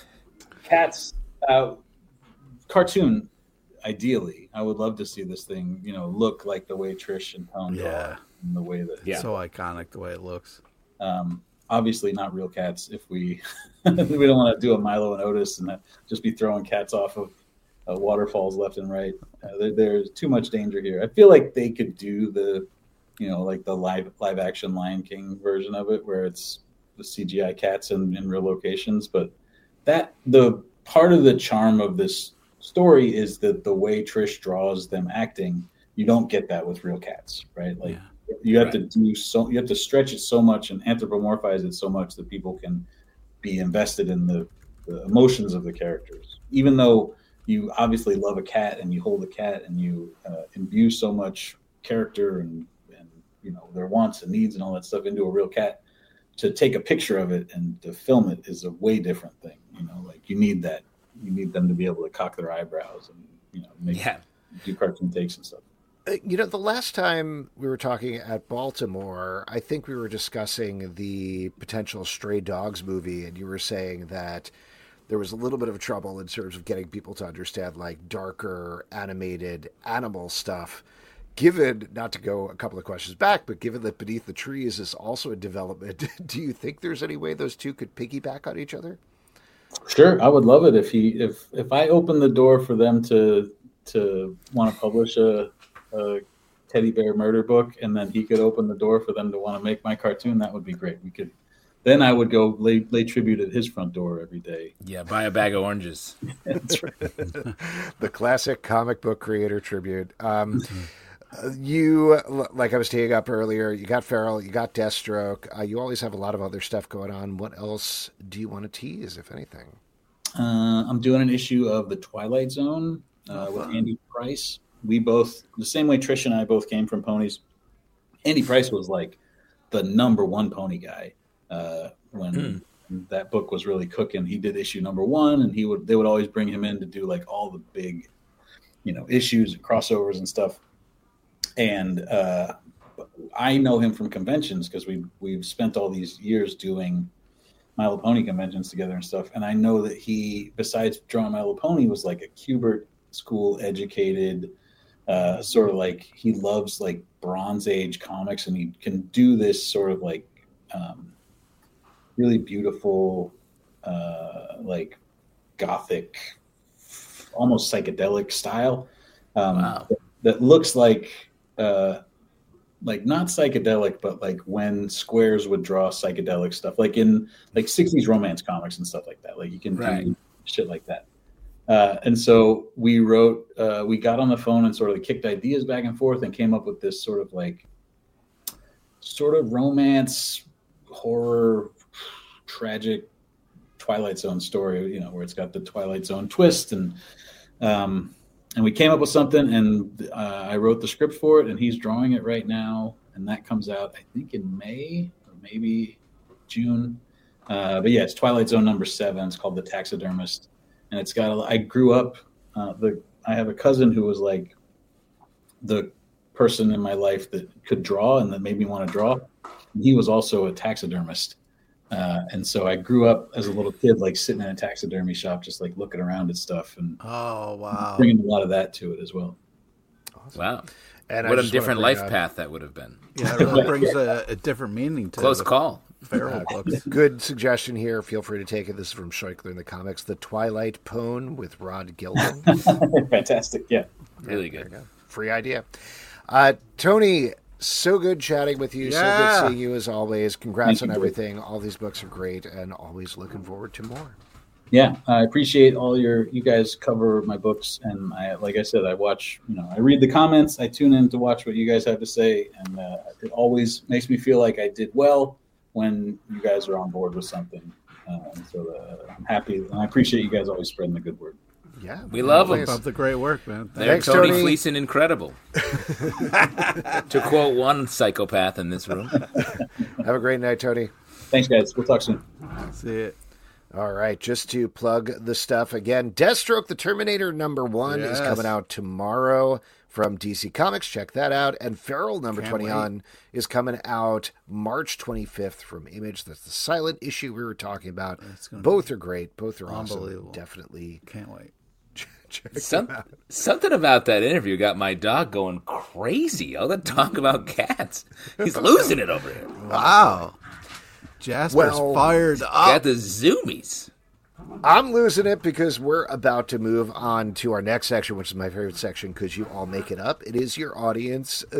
cats, uh, cartoon, ideally. I would love to see this thing, you know, look like the way Trish and Tone Yeah. draw, and the way that Yeah. So iconic the way it looks. Um, obviously not real cats. If we we don't want to do a Milo and Otis and just be throwing cats off of uh, waterfalls left and right. Uh, there, there's too much danger here. I feel like they could do the, you know, like the live live action Lion King version of it, where it's the C G I cats in, in real locations. But that the part of the charm of this story is that the way Trish draws them acting, you don't get that with real cats, right? Like. Yeah. You have Right. to do so. You have to stretch it so much and anthropomorphize it so much that people can be invested in the, the emotions of the characters. Even though you obviously love a cat and you hold a cat and you uh, imbue so much character and, and you know their wants and needs and all that stuff into a real cat, to take a picture of it and to film it is a way different thing. You know, like you need that. You need them to be able to cock their eyebrows and you know make Yeah. do cartoon takes and stuff. Uh, You know, the last time we were talking at Baltimore, I think we were discussing the potential Stray Dogs movie, and you were saying that there was a little bit of trouble in terms of getting people to understand like darker animated animal stuff. Given, not to go a couple of questions back, but given that Beneath the Trees is also in development, do you think there's any way those two could piggyback on each other? Sure, I would love it if he if if I open the door for them to to want to publish a, a teddy bear murder book, and then he could open the door for them to want to make my cartoon. That would be great. We could then I would go lay lay tribute at his front door every day. Yeah, buy a bag of oranges. That's right. The classic comic book creator tribute. Um, uh, you, like I was teeing up earlier, you got Feral, you got Deathstroke. Uh, you always have a lot of other stuff going on. What else do you want to tease, if anything? Uh, I'm doing an issue of the Twilight Zone uh, with Andy Price. We both, the same way Trish and I both came from ponies. Andy Price was like the number one pony guy uh, when hmm. that book was really cooking. He did issue number one, and he would they would always bring him in to do like all the big, you know, issues and crossovers and stuff. And uh, I know him from conventions because we we've spent all these years doing My Little Pony conventions together and stuff. And I know that he, besides drawing My Little Pony, was like a Kubert school educated, uh, sort of like he loves like Bronze Age comics, and he can do this sort of like um, really beautiful, uh, like gothic, almost psychedelic style um, Wow. that, that looks like. Uh, like not psychedelic, but like when Squares would draw psychedelic stuff, like in like sixties romance comics and stuff like that. Like you can right. do shit like that. Uh, and so we wrote, uh, we got on the phone and sort of kicked ideas back and forth and came up with this sort of like, sort of romance, horror, tragic Twilight Zone story, you know, where it's got the Twilight Zone twist. And, um, And we came up with something, and uh, I wrote the script for it, and he's drawing it right now. And that comes out, I think, in May or maybe June. Uh, but yeah, it's Twilight Zone number seven. It's called The Taxidermist. And it's got, a, I grew up, uh, the I have a cousin who was like the person in my life that could draw and that made me want to draw. And he was also a taxidermist. Uh, and so I grew up as a little kid, like sitting in a taxidermy shop, just like looking around at stuff and oh wow, bringing a lot of that to it as well. Awesome. Wow. And what I a just different wanna bring life up path that would have been. yeah, it really brings a, a different meaning to Close the call. Feral books. Good suggestion here. Feel free to take it. This is from Scheuchler in the comics. The Twilight Pone with Rod Gilman. Fantastic. Yeah. Really There good. you go. Free idea. Uh, Tony, so good chatting with you. So Yeah. good seeing you as always. Congrats Thank on you. everything. All these books are great, and always looking forward to more. Yeah. I appreciate all your, you guys cover my books. And I, like I said, I watch, you know, I read the comments, I tune in to watch what you guys have to say. And uh, it always makes me feel like I did well when you guys are on board with something. Uh, and so uh, I'm happy. And I appreciate you guys always spreading the good word. Yeah, We love always. them. Keep up the great work, man. They're Thanks, Tony, Tony. Fleeson incredible. To quote one psychopath in this room. Have a great night, Tony. Thanks, guys. We'll talk soon. See it. All right, just to plug the stuff again, Deathstroke the Terminator number one Yes. is coming out tomorrow from D C Comics. Check that out. And Feral number Can't twenty-one is coming out March twenty-fifth from Image. That's the silent issue we were talking about. Both are great. Both are awesome. Unbelievable. Definitely Can't wait. check Some, them out. something about that interview got my dog going crazy. All the talk about cats. He's losing it over here. Wow. Jasper's Well, fired Got up. the zoomies. I'm losing it because we're about to move on to our next section, which is my favorite section because you all make it up. It is your audience uh,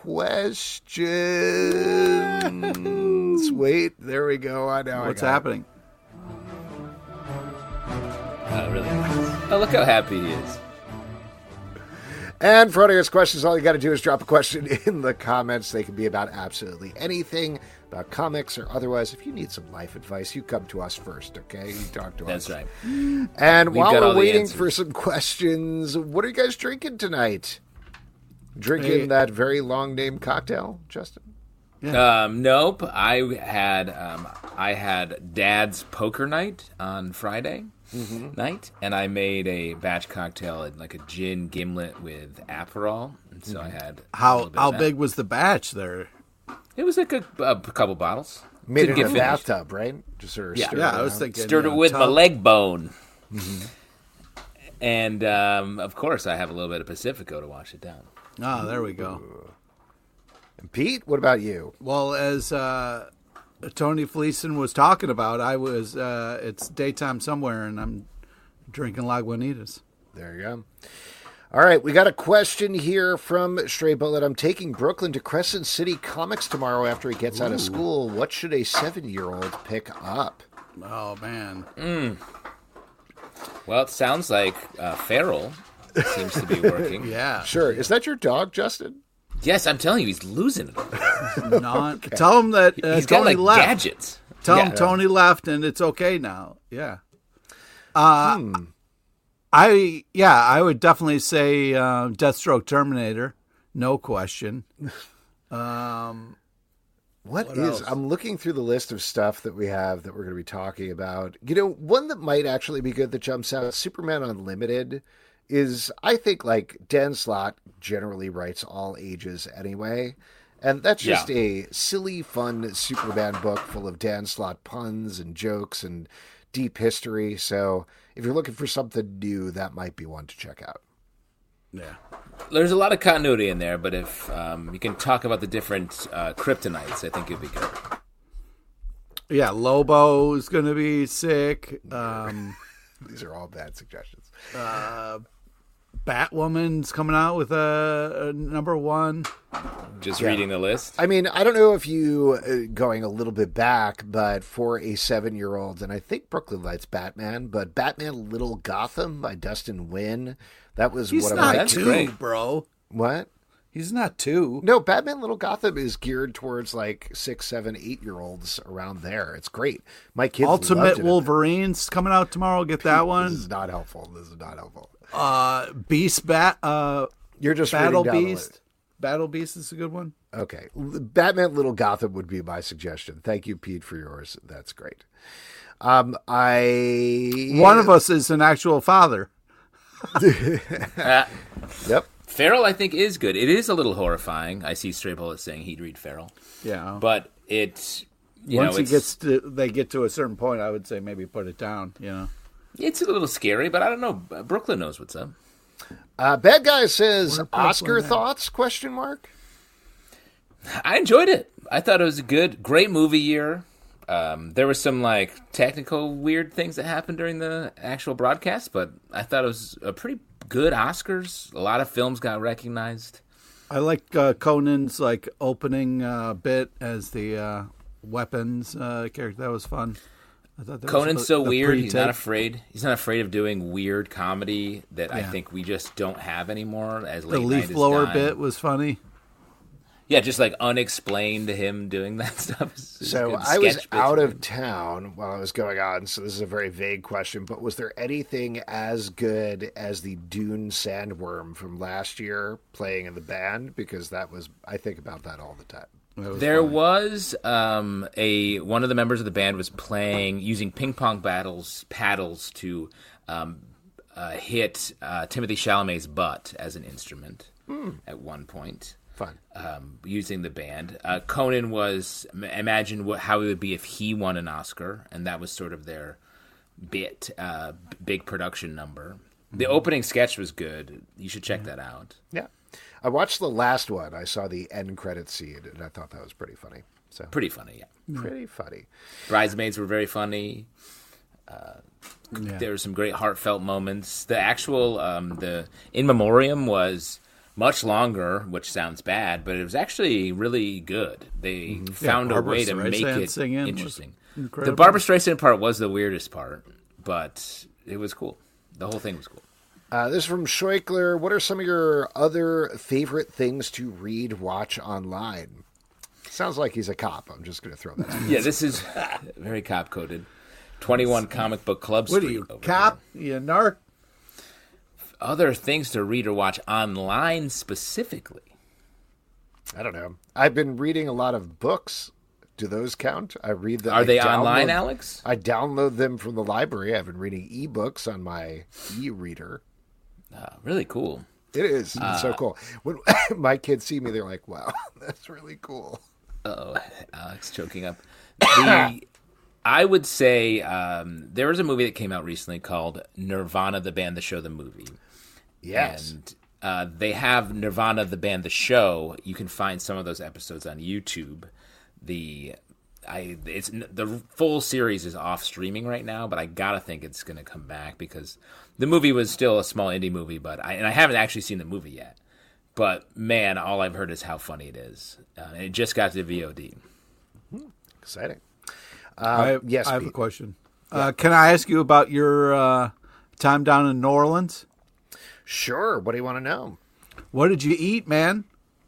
questions. Wait, there we go. I know. What's I got it. happening? Oh, really? Oh, look how happy he is. And for audience questions, all you got to do is drop a question in the comments. They can be about absolutely anything, about comics or otherwise. If you need some life advice, you come to us first, okay? You talk to That's us. right. And We've while got all we're the waiting answers. for some questions, what are you guys drinking tonight? Drinking Hey. that very long name cocktail, Justin? Um, nope. I had um, I had Dad's poker night on Friday night, and I made a batch cocktail, like a gin gimlet with Aperol. And so I had a little How bit of how that. big was the batch there? It was like a, a couple bottles. Made Didn't it in a get finished. bathtub, right? Just sort of Yeah. stir Yeah, it I was around. thinking. Stirred you it know, with my tub. leg bone. And um, of course, I have a little bit of Pacifico to wash it down. Oh, there we go. And Pete, what about you? Well, as uh, Tony Fleeson was talking about, I was. Uh, it's daytime somewhere, and I'm drinking Lagunitas. There you go. All right, we got a question here from Stray Bullet. I'm taking Brooklyn to Crescent City Comics tomorrow after he gets out of school. What should a seven-year-old pick up? Oh man, Well, it sounds like uh, Feral seems to be working. yeah. Sure. Is that your dog, Justin? Yes, I'm telling you, he's losing it. Non- Tell him that uh, He's got Tony like left. gadgets. Tell Yeah. him Tony left, and it's okay now. Yeah. Uh, I yeah, I would definitely say uh, Deathstroke Terminator, no question. Um, What, What is? else? I'm looking through the list of stuff that we have that we're going to be talking about. You know, one that might actually be good that jumps out, Superman Unlimited, is, I think, like, Dan Slott generally writes all ages anyway. And that's just Yeah. a silly, fun Superman book full of Dan Slott puns and jokes and deep history. So if you're looking for something new, that might be one to check out. yeah. There's a lot of continuity in there, but if um, you can talk about the different uh, kryptonites, I think it'd be good. Yeah, Lobo is going to be sick. Um, These are all bad suggestions. Batwoman's coming out with a, a number one. Just Yeah. reading the list. I mean, I don't know if you, uh, going a little bit back, but for a seven-year-old, and I think Brooklyn Lights Batman, but Batman Little Gotham by Dustin Wynn, that was He's one of not my... That's two, great. bro. What? He's not two. No, Batman Little Gotham is geared towards like six, seven, eight-year-olds around there. It's great. My kids loved Ultimate it. Wolverine's coming out tomorrow. Get that This one. is not helpful. This is not helpful. Uh, Beast Bat. Uh, You're just Battle reading down the Beast. list. Battle Beast is a good one. Okay. L- Batman Little Gotham would be my suggestion. Thank you, Pete, for yours. That's great. Um, I... One of us is an actual father. Uh, Yep. Feral, I think, is good. It is a little horrifying. I see Stray Bullet saying he'd read Feral. Yeah. But it, you Once know, he it's, gets to, they get to a certain point, I would say maybe put it down. You know. it's a little scary, but I don't know. Brooklyn knows what's up. Uh, Bad Guy says, Where Oscar Brooklyn at? thoughts, question mark? I enjoyed it. I thought it was a good, great movie year. Um, there were some like technical weird things that happened during the actual broadcast, but I thought it was a pretty good Oscars. A lot of films got recognized. I like uh, Conan's like opening uh, bit as the uh, weapons uh, character. That was fun. I thought that Conan's was a- so a weird. He's not pre-tape. afraid. He's not afraid of doing weird comedy that I Yeah. think we just don't have anymore. As The late leaf night is blower dying. bit was funny. Yeah, just like unexplained to him doing that stuff. It's just So good I was sketch bits out with of him. town while it was going on, so this is a very vague question, but was there anything as good as the Dune Sandworm from last year playing in the band? Because that was, I think about that all the time. Was there funny. was um, a one of the members of the band was playing using ping pong battles paddles to um, uh, hit uh, Timothy Chalamet's butt as an instrument mm. at one point. Fun. Um, using the band. Uh, Conan was imagine what, how it would be if he won an Oscar, and that was sort of their bit, uh, big production number. The mm-hmm. opening sketch was good. You should check that out. Yeah. I watched the last one. I saw the end credit scene, and I thought that was pretty funny. So Pretty funny, yeah. Pretty funny. Bridesmaids were very funny. Uh, yeah. There were some great heartfelt moments. The actual, um, the In Memoriam was much longer, which sounds bad, but it was actually really good. They mm-hmm. found yeah, a way to make it interesting. The Barbra Streisand part was the weirdest part, but it was cool. The whole thing was cool. Uh, this is from Schweikler. What are some of your other favorite things to read, watch online? Sounds like he's a cop. I'm just going to throw that out. Yeah, this is very cop-coded. twenty-one Comic Book Club Street. What are you, cop? There. You narc? Other things to read or watch online specifically? I don't know. I've been reading a lot of books. Do those count? I read them. Are I they download, online, Alex? I download them from the library. I've been reading ebooks on my e-reader. Uh, really cool. It is. Uh, it's so cool. When my kids see me, they're like, wow, that's really cool. Uh-oh, Alex choking up. The, I would say um, there was a movie that came out recently called Nirvana, the Band, the Show, the Movie. Yes. And uh, they have Nirvana, the Band, the Show. You can find some of those episodes on YouTube. The I it's the full series is off streaming right now, but I gotta think it's gonna come back because the movie was still a small indie movie, but I and I haven't actually seen the movie yet. But man, all I've heard is how funny it is. Uh, and it just got to V O D. Exciting. Uh, I have, yes, I have Pete. a question. Yeah. Uh, can I ask you about your uh, time down in New Orleans? Sure. What do you want to know? What did you eat, man?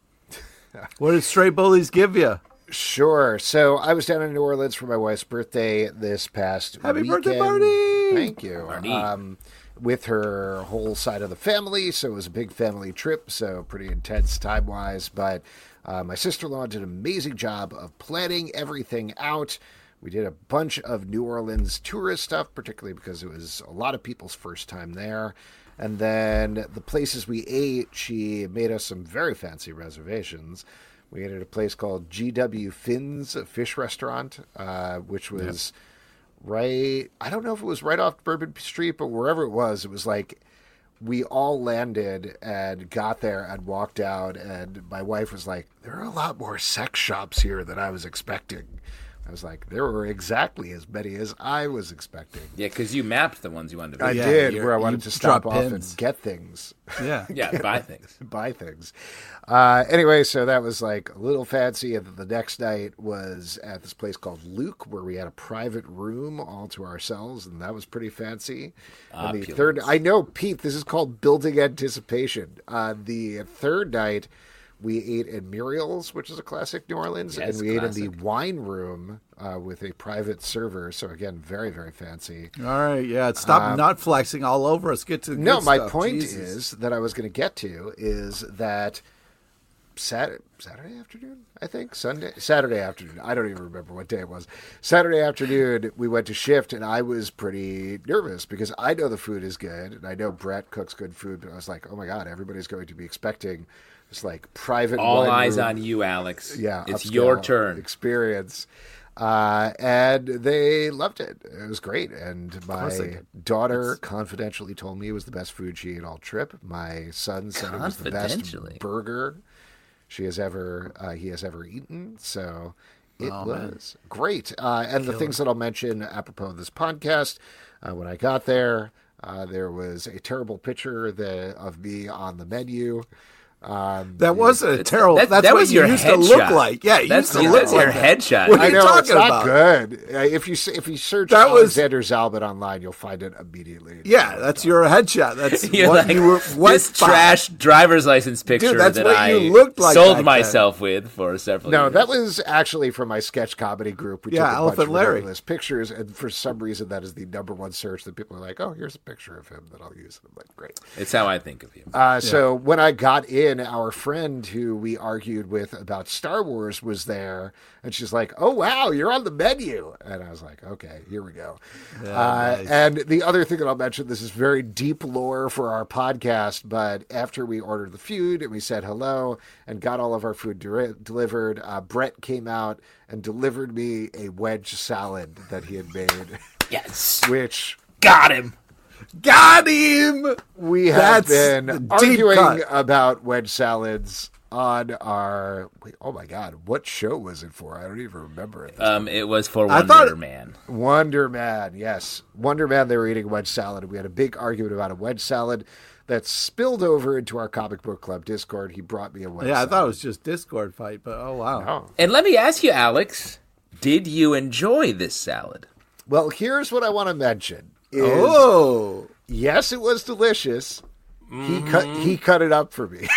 What did Stray Bullies give you? Sure. So I was down in New Orleans for my wife's birthday this past Happy weekend. birthday party! Thank you. Party. Um, with her whole side of the family, so it was a big family trip, so pretty intense time-wise, but uh, my sister-in-law did an amazing job of planning everything out. We did a bunch of New Orleans tourist stuff, particularly because it was a lot of people's first time there. And then the places we ate, she made us some very fancy reservations. We ate at a place called G W Finn's, a fish restaurant, uh, which was yep. right, I don't know if it was right off Bourbon Street, but wherever it was, it was like we all landed and got there and walked out, and my wife was like, there are a lot more sex shops here than I was expecting. I was like, there were exactly as many as I was expecting. Yeah, because you mapped the ones you wanted to I visit. did, where I wanted to stop off pins. and get things. Yeah. Yeah, buy things. buy things. Uh, anyway, so that was like a little fancy. And then the next night was at this place called Luke, where we had a private room all to ourselves, and that was pretty fancy. And the third, I know, Pete, this is called building anticipation. Uh, the third night, we ate at Muriel's, which is a classic New Orleans, yes, and we classic. ate in the wine room uh, with a private server. So again, very, very fancy. All right, yeah. Stop um, not flexing all over us. Get to the no. good My stuff. point Jesus. is that I was going to get to is that Saturday, Saturday afternoon, I think Sunday, Saturday afternoon. I don't even remember what day it was. Saturday afternoon, we went to shift, and I was pretty nervous because I know the food is good, and I know Brett cooks good food. But I was like, oh my god, everybody's going to be expecting. It's like private. All wine eyes room. on you, Alex. Yeah, it's upscale your turn. Experience, uh, and they loved it. It was great. And my daughter it's... confidentially told me it was the best food she ate all trip. My son said it was the best burger she has ever uh, he has ever eaten. So it oh, was man. great. Uh, and Kill the things it. that I'll mention apropos of this podcast, uh, when I got there, uh, there was a terrible picture that, of me on the menu. Um, that wasn't a terrible. That, that's that what was you your used head to look shot. like. Yeah, you that's used to that's look your like that. headshot. What are I you know talking it's not about? good. Uh, if you if you search that Alexander was, Zalbin online, you'll find it immediately. Yeah, that's your headshot. That's You're what like, you were. What this trash driver's license picture Dude, that's that what I you looked like sold back myself with for several. No, years. that was actually from my sketch comedy group. We yeah, took a Elephant bunch of Larry. ridiculous pictures, and for some reason, that is the number one search that people are like, "Oh, here's a picture of him that I'll use." And I'm like, "Great." It's how I think of you. Uh, so yeah. when I got in Megan, our friend who we argued with about Star Wars, was there, and she's like, "Oh wow, you're on the menu," and I was like, "Okay, here we go." Yeah, uh, nice. And the other thing that I'll mention, this is very deep lore for our podcast, but after we ordered the food and we said hello and got all of our food de- delivered, uh, Brett came out and delivered me a wedge salad that he had made, Yes. which Got him. Got him. we have That's the been deep arguing cut. about wedge salads on our. Wait, oh my God, what show was it for? I don't even remember it. Um, it was for I Wonder thought- Man. Wonder Man, yes. Wonder Man, they were eating wedge salad. We had a big argument about a wedge salad that spilled over into our comic book club Discord. He brought me a wedge Yeah, I salad. thought it was just Discord fight, but oh wow. Oh. And let me ask you, Alex, did you enjoy this salad? Well, here's what I want to mention. Is, Oh, yes, it was delicious. He cut he cut it up for me.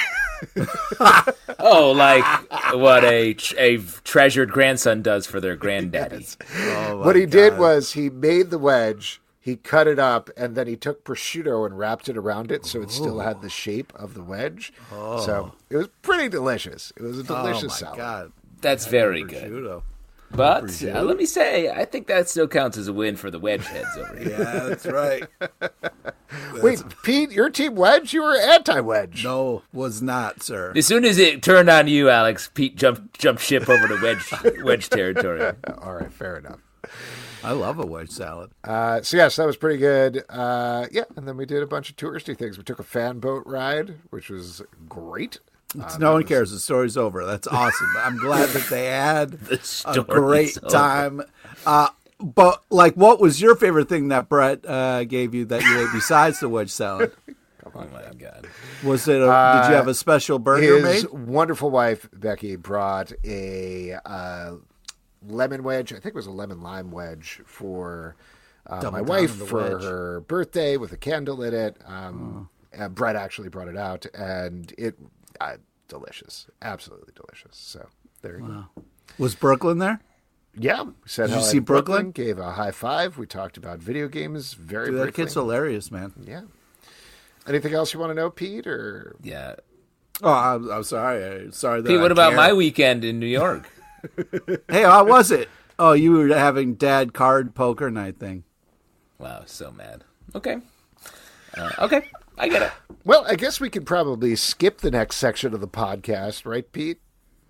Oh, like what a a treasured grandson does for their granddaddy. oh my What he did God. was he made the wedge, he cut it up, and then he took prosciutto and wrapped it around it so it still had the shape of the wedge. So it was pretty delicious. It was a delicious oh my salad. God. That's very good. Prosciutto. But uh, Prosciutto. let me say, I think that still counts as a win for the wedge heads over here. Yeah, that's right. Wait, Pete, your team wedge? You were anti-wedge. No, was not, sir. As soon as it turned on you, Alex, Pete jumped jumped ship over to wedge wedge territory. All right, fair enough. I love a wedge salad. Uh, so yes, that was pretty good. Uh, yeah, and then we did a bunch of touristy things. We took a fan boat ride, which was great. Uh, no that one was- cares. The story's over. That's awesome. I'm glad that they had The a story's great over. time. Uh, but like, what was your favorite thing that Brett uh, gave you that you ate besides the wedge salad? Oh my god! Was it? A, did you have a special burger His made? wonderful wife Becky brought a uh, lemon wedge. I think it was a lemon lime wedge for uh, Double my down wife on the for wedge. her birthday with a candle in it. Um, and Brett actually brought it out, and it uh, delicious, absolutely delicious. So there you go. Was Brooklyn there? Yeah, we said Did hello you see in Brooklyn, Brooklyn? Gave a high five. We talked about video games very Dude, that briefly. kid's hilarious, man. Yeah. Anything else you want to know, Pete? Or Yeah, Oh, I'm, I'm sorry. I- Sorry that Pete. I What about care. my weekend in New York? Hey, how was it? Oh, you were having dad card poker night thing. Wow, so mad. Okay, uh, okay, I get it. well, I guess we could probably skip the next section of the podcast, right, Pete?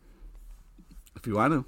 If you want to.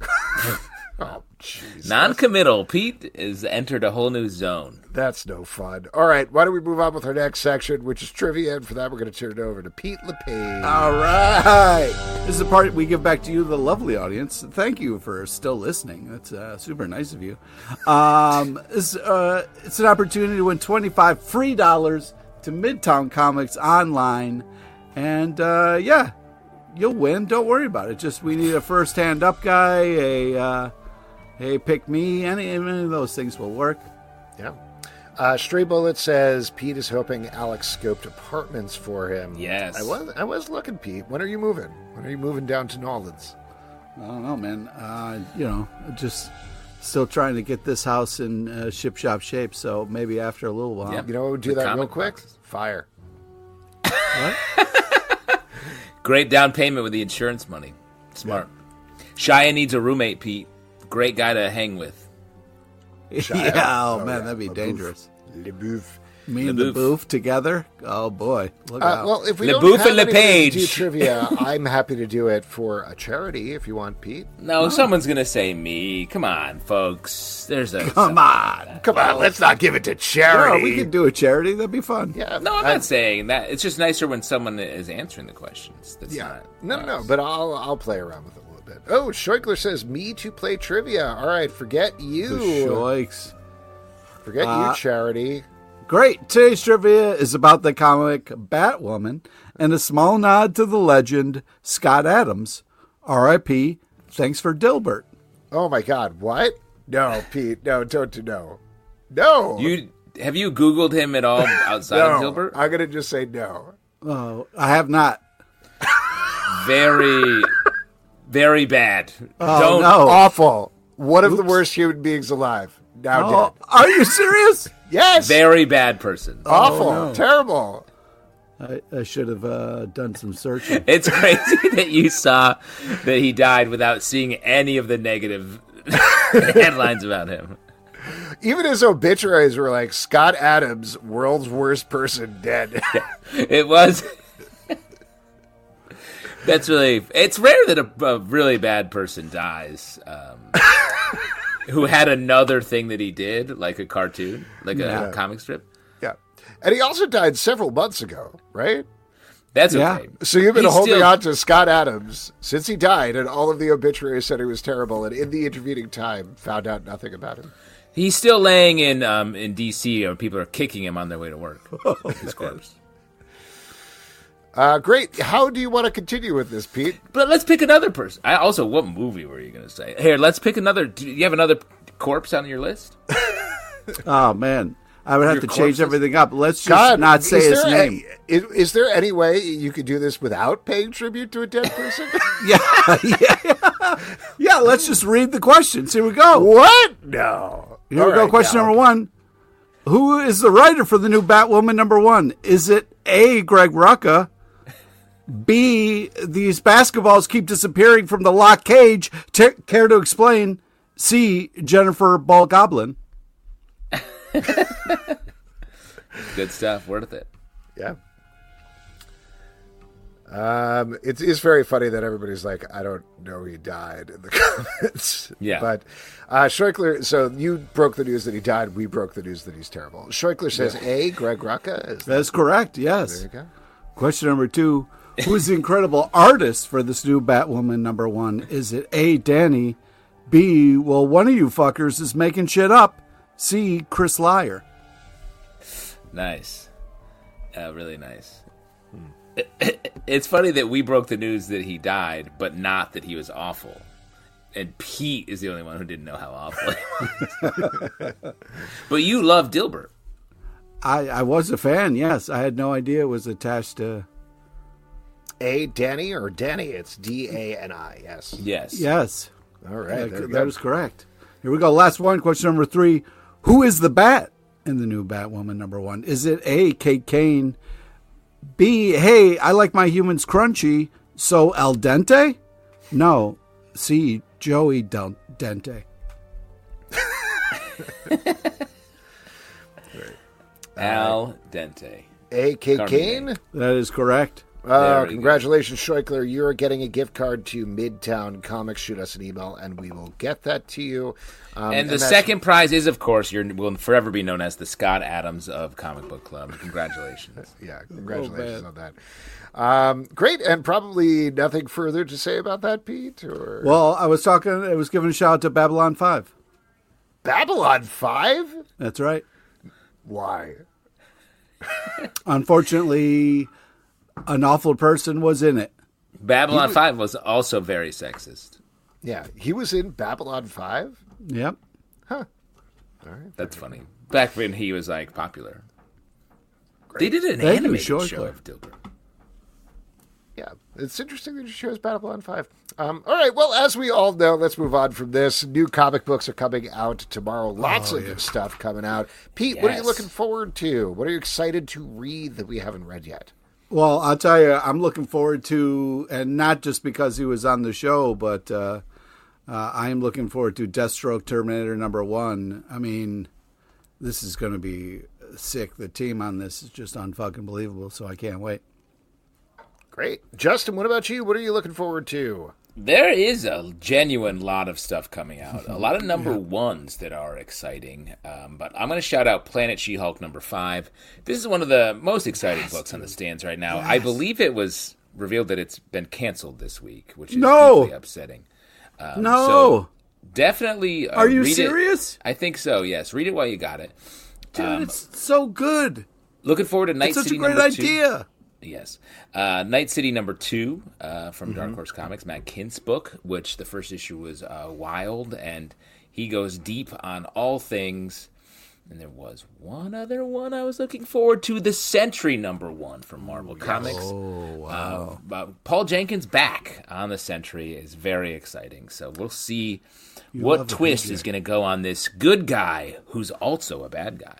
Oh, jeez. Non-committal. Pete is entered a whole new zone. That's no fun. All right, why don't we move on with our next section, which is trivia, and for that we're going to turn it over to Pete LePage. All right. This is the part we give back to you, the lovely audience. Thank you for still listening. That's uh, super nice of you. Um, it's, uh, it's an opportunity to win twenty-five free dollars to Midtown Comics online. And uh, yeah, you'll win. Don't worry about it. Just we need a first hand up guy, a uh, hey, pick me. Any, any of those things will work. Yeah. Uh, Stray Bullet says Pete is hoping Alex scoped apartments for him. Yes. I was I was looking, Pete. When are you moving? When are you moving down to Nolans? I don't know, man. Uh, you know, just still trying to get this house in uh, ship shop shape. So maybe after a little while. Yeah. You know what would do The that real comic quick? boxes. Fire. Great down payment with the insurance money. Smart. Shia needs a roommate, Pete. Great guy to hang with. Yeah, oh, Oh, man, yeah. that'd be Le dangerous. Le Bouffe. Me Le and the Bouffe. booth together. Oh boy, look Uh, out! well, if we Le don't Bouffe have and Le anything to Page. do trivia, I'm happy to do it for a charity if you want, Pete. No, someone's gonna say me. Come on, folks. There's a Come on, Come on, let's not give it to yeah, charity. we could do a charity. That'd be fun. Yeah, No, I'm I- not saying that. It's just nicer when someone is answering the questions. That's Yeah, not. no, no, no. us. But I'll I'll play around with it a little bit. Oh, Scheuchler says me to play trivia. All right, forget you. The Shoiks. Forget Uh, you, charity. Great. Today's trivia is about the comic Batwoman and a small nod to the legend Scott Adams. R I P. Thanks for Dilbert. Oh my God, what? No, Pete, no, don't do no, no. You have you Googled him at all outside no, of Dilbert? I'm gonna just say no. Oh, I have not. Very, very bad. Oh, Don't. no. Awful. One of the Oops. worst human beings alive. Now Oh, dead. are you serious? Yes. Very bad person. Awful. Oh, no. Terrible. I, I should have uh, done some searching. It's crazy that you saw that he died without seeing any of the negative headlines about him. Even his obituaries were like, Scott Adams, world's worst person, dead. It was. That's really. It's rare that a, a really bad person dies. Um, who had another thing that he did, like a cartoon, like a Yeah. comic strip. Yeah. And he also died several months ago, right? That's Yeah. okay. So you've been He's holding still- on to Scott Adams since he died, and all of the obituaries said he was terrible, and in the intervening time, found out nothing about him. He's still laying in um, in D C, or people are kicking him on their way to work. His corpse. Uh, great. How do you want to continue with this, Pete? But let's pick another person. I also, what movie were you going to say? Here, let's pick another. Do you have another corpse on your list? Oh man, I would have Your to change corpses? everying up. Let's just God, not say is his there name. A, is, is there any way you could do this without paying tribute to a dead person? Yeah, yeah, yeah. Let's just read the questions. Here we go. What? No. Here All we go. right, Question yeah, number okay. one: Who is the writer for the new Batwoman number one? Is it A. Greg Rucka? B. These basketballs keep disappearing from the lock cage. T- care to explain? C. Jennifer Ball Goblin. Good stuff. Worth it. Yeah. Um, it is very funny that everybody's like, I don't know he died in the comments. Yeah. But uh, Schreikler, so you broke the news that he died. We broke the news that he's terrible. Schreikler says, A, Greg Rucka. Is that, That's correct. there Yes. you go. Question number two: Who is the incredible artist for this new Batwoman number one? Is it A. Danny? B. Well, one of you fuckers is making shit up. C. Chris Lyer. Nice. Uh, really nice. It's funny that we broke the news that he died, but not that he was awful. And Pete is the only one who didn't know how awful he was. But you love Dilbert. I, I was a fan. Yes, I had no idea it was attached to. A, Danny or Danny? It's D A N I, yes. Yes. Yes, All right. there that, we that go. is correct. Here we go. Last one. Question number three: Who is the Bat in the new Batwoman number one? Is it A. Kate Kane? B. Hey, I like my humans crunchy, so al dente? No. C. Joey Del Dente. Al Dente. A, K. Carmen Kane? That is correct. Uh, Very congratulations, Schreikler. You're getting a gift card to Midtown Comics. Shoot us an email, and we will get that to you. Um, And the that's- second prize is, of course, you will forever be known as the Scott Adams of Comic Book Club. Congratulations. Yeah, congratulations Oh, on that. Um, great, and probably nothing further to say about that, Pete? Or Well, I was talking, I was giving a shout out to Babylon five. Babylon five? That's right. Why? Unfortunately, an awful person was in it. Babylon five was also very sexist. Yeah, he was in Babylon five? Yep. Huh. All right. That's funny. Back when he was like popular. They did an Thank you, animated show Schreikler. of Dilbert. Yeah, it's interesting that you chose Babylon five. Um, all right, well, as we all know, let's move on from this. New comic books are coming out tomorrow. Lots of good stuff coming out. Pete, what are you Yes. looking forward to? What are you excited to read that we haven't read yet? Well, I'll tell you, I'm looking forward to, and not just because he was on the show, but uh, uh, I am looking forward to Deathstroke Terminator number one. I mean, this is going to be sick. The team on this is just unfucking believable, so I can't wait. Great. Justin, what about you? What are you looking forward to? There is a genuine lot of stuff coming out. A lot of number ones that are exciting. Um, but I'm going to shout out Planet She-Hulk number five. This is one of the most exciting books on the stands right now. I believe it was revealed that it's been canceled this week, which is No. deeply upsetting. Um, No. So definitely. Uh, Are you read it. serious? I think so, yes. Read it while you got it. Dude, Um, it's so good. Looking forward to Night It's such City a great number two. idea. Yes. Uh, Night City number two uh, from Mm-hmm. Dark Horse Comics, Matt Kint's book, which the first issue was uh, wild, and he goes deep on all things. And there was one other one I was looking forward to, the Sentry number one from Marvel Comics. Oh, wow. Uh, uh, Paul Jenkins back on the Sentry is very exciting. So we'll see love what a twist P J. is going to go on this good guy who's also a bad guy.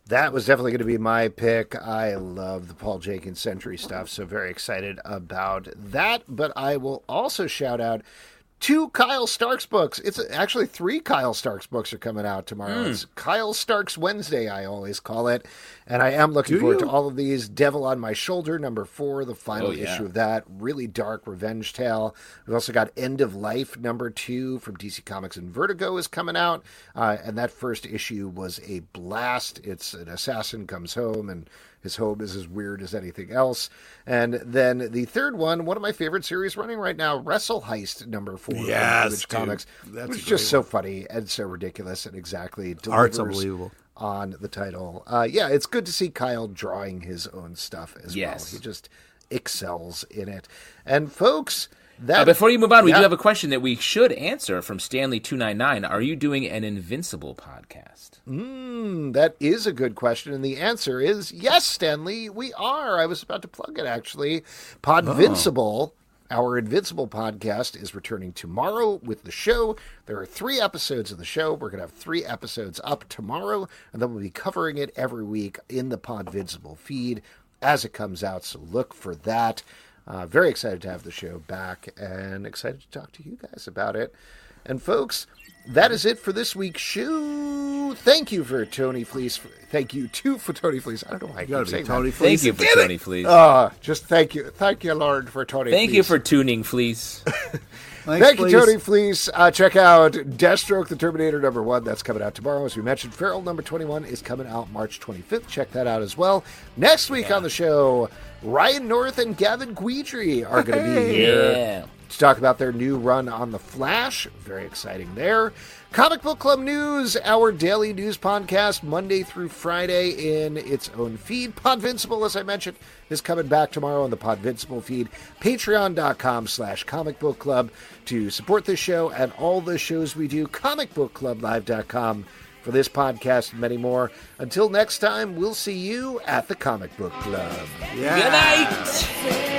That was definitely going to be my pick. I love the Paul Jenkins Century stuff, so very excited about that. But I will also shout out two Kyle Starks books. It's actually three Kyle Starks books are coming out tomorrow. Mm. It's Kyle Starks Wednesday, I always call it. And I am looking Do forward you? to all of these. Devil on My Shoulder, number four, the final oh, yeah. issue of that. Really dark revenge tale. We've also got End of Life, number two, from D C Comics and Vertigo is coming out. Uh, and that first issue was a blast. It's an assassin comes home and his home is as weird as anything else. And then the third one, one of my favorite series running right now, Wrestle Heist, number four. Yes, Image Comics. That's which is just so funny and so ridiculous and exactly delivers Art's unbelievable on the title. Uh, yeah, it's good to see Kyle drawing his own stuff as yes. well. He just excels in it. And folks, that uh, before you move on, we yeah. do have a question that we should answer from Stanley two ninety-nine. Are you doing an Invincible podcast? Mm, that is a good question, and the answer is yes, Stanley, we are. I was about to plug it, actually. Podvincible, oh. our Invincible podcast, is returning tomorrow with the show. There are three episodes of the show. We're going to have three episodes up tomorrow, and then we'll be covering it every week in the Podvincible feed as it comes out, so look for that. Uh, very excited to have the show back, and excited to talk to you guys about it. And folks, that is it for this week's show. Thank you for Tony Fleece. Thank you to for Tony Fleece. I don't know why I keep saying Tony that. Fleece. Thank you for Damn Tony it. Fleece. Uh, just thank you. Thank you, Lord, for Tony Thank Fleece. you for tuning, Fleece. Thanks, Thank please. you, Tony Fleece. Uh, check out Deathstroke, the Terminator number one. That's coming out tomorrow. As we mentioned, Feral number twenty-one is coming out March twenty-fifth. Check that out as well. Next week yeah. on the show, Ryan North and Gavin Guidry are going to be here Yeah. to talk about their new run on The Flash. Very exciting there. Comic Book Club News, our daily news podcast, Monday through Friday in its own feed. Podvincible, as I mentioned, is coming back tomorrow on the Podvincible feed. Patreon.com slash Comic Book Club to support this show and all the shows we do. comic book club live dot com for this podcast and many more. Until next time, we'll see you at the Comic Book Club. Yeah. Good night.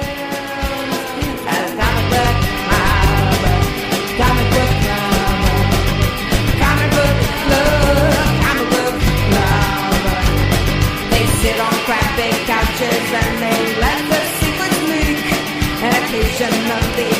Comic Book Comic Book Club, Comic Book Club. They sit on crappy couches and they let the secrets leak. And occasionally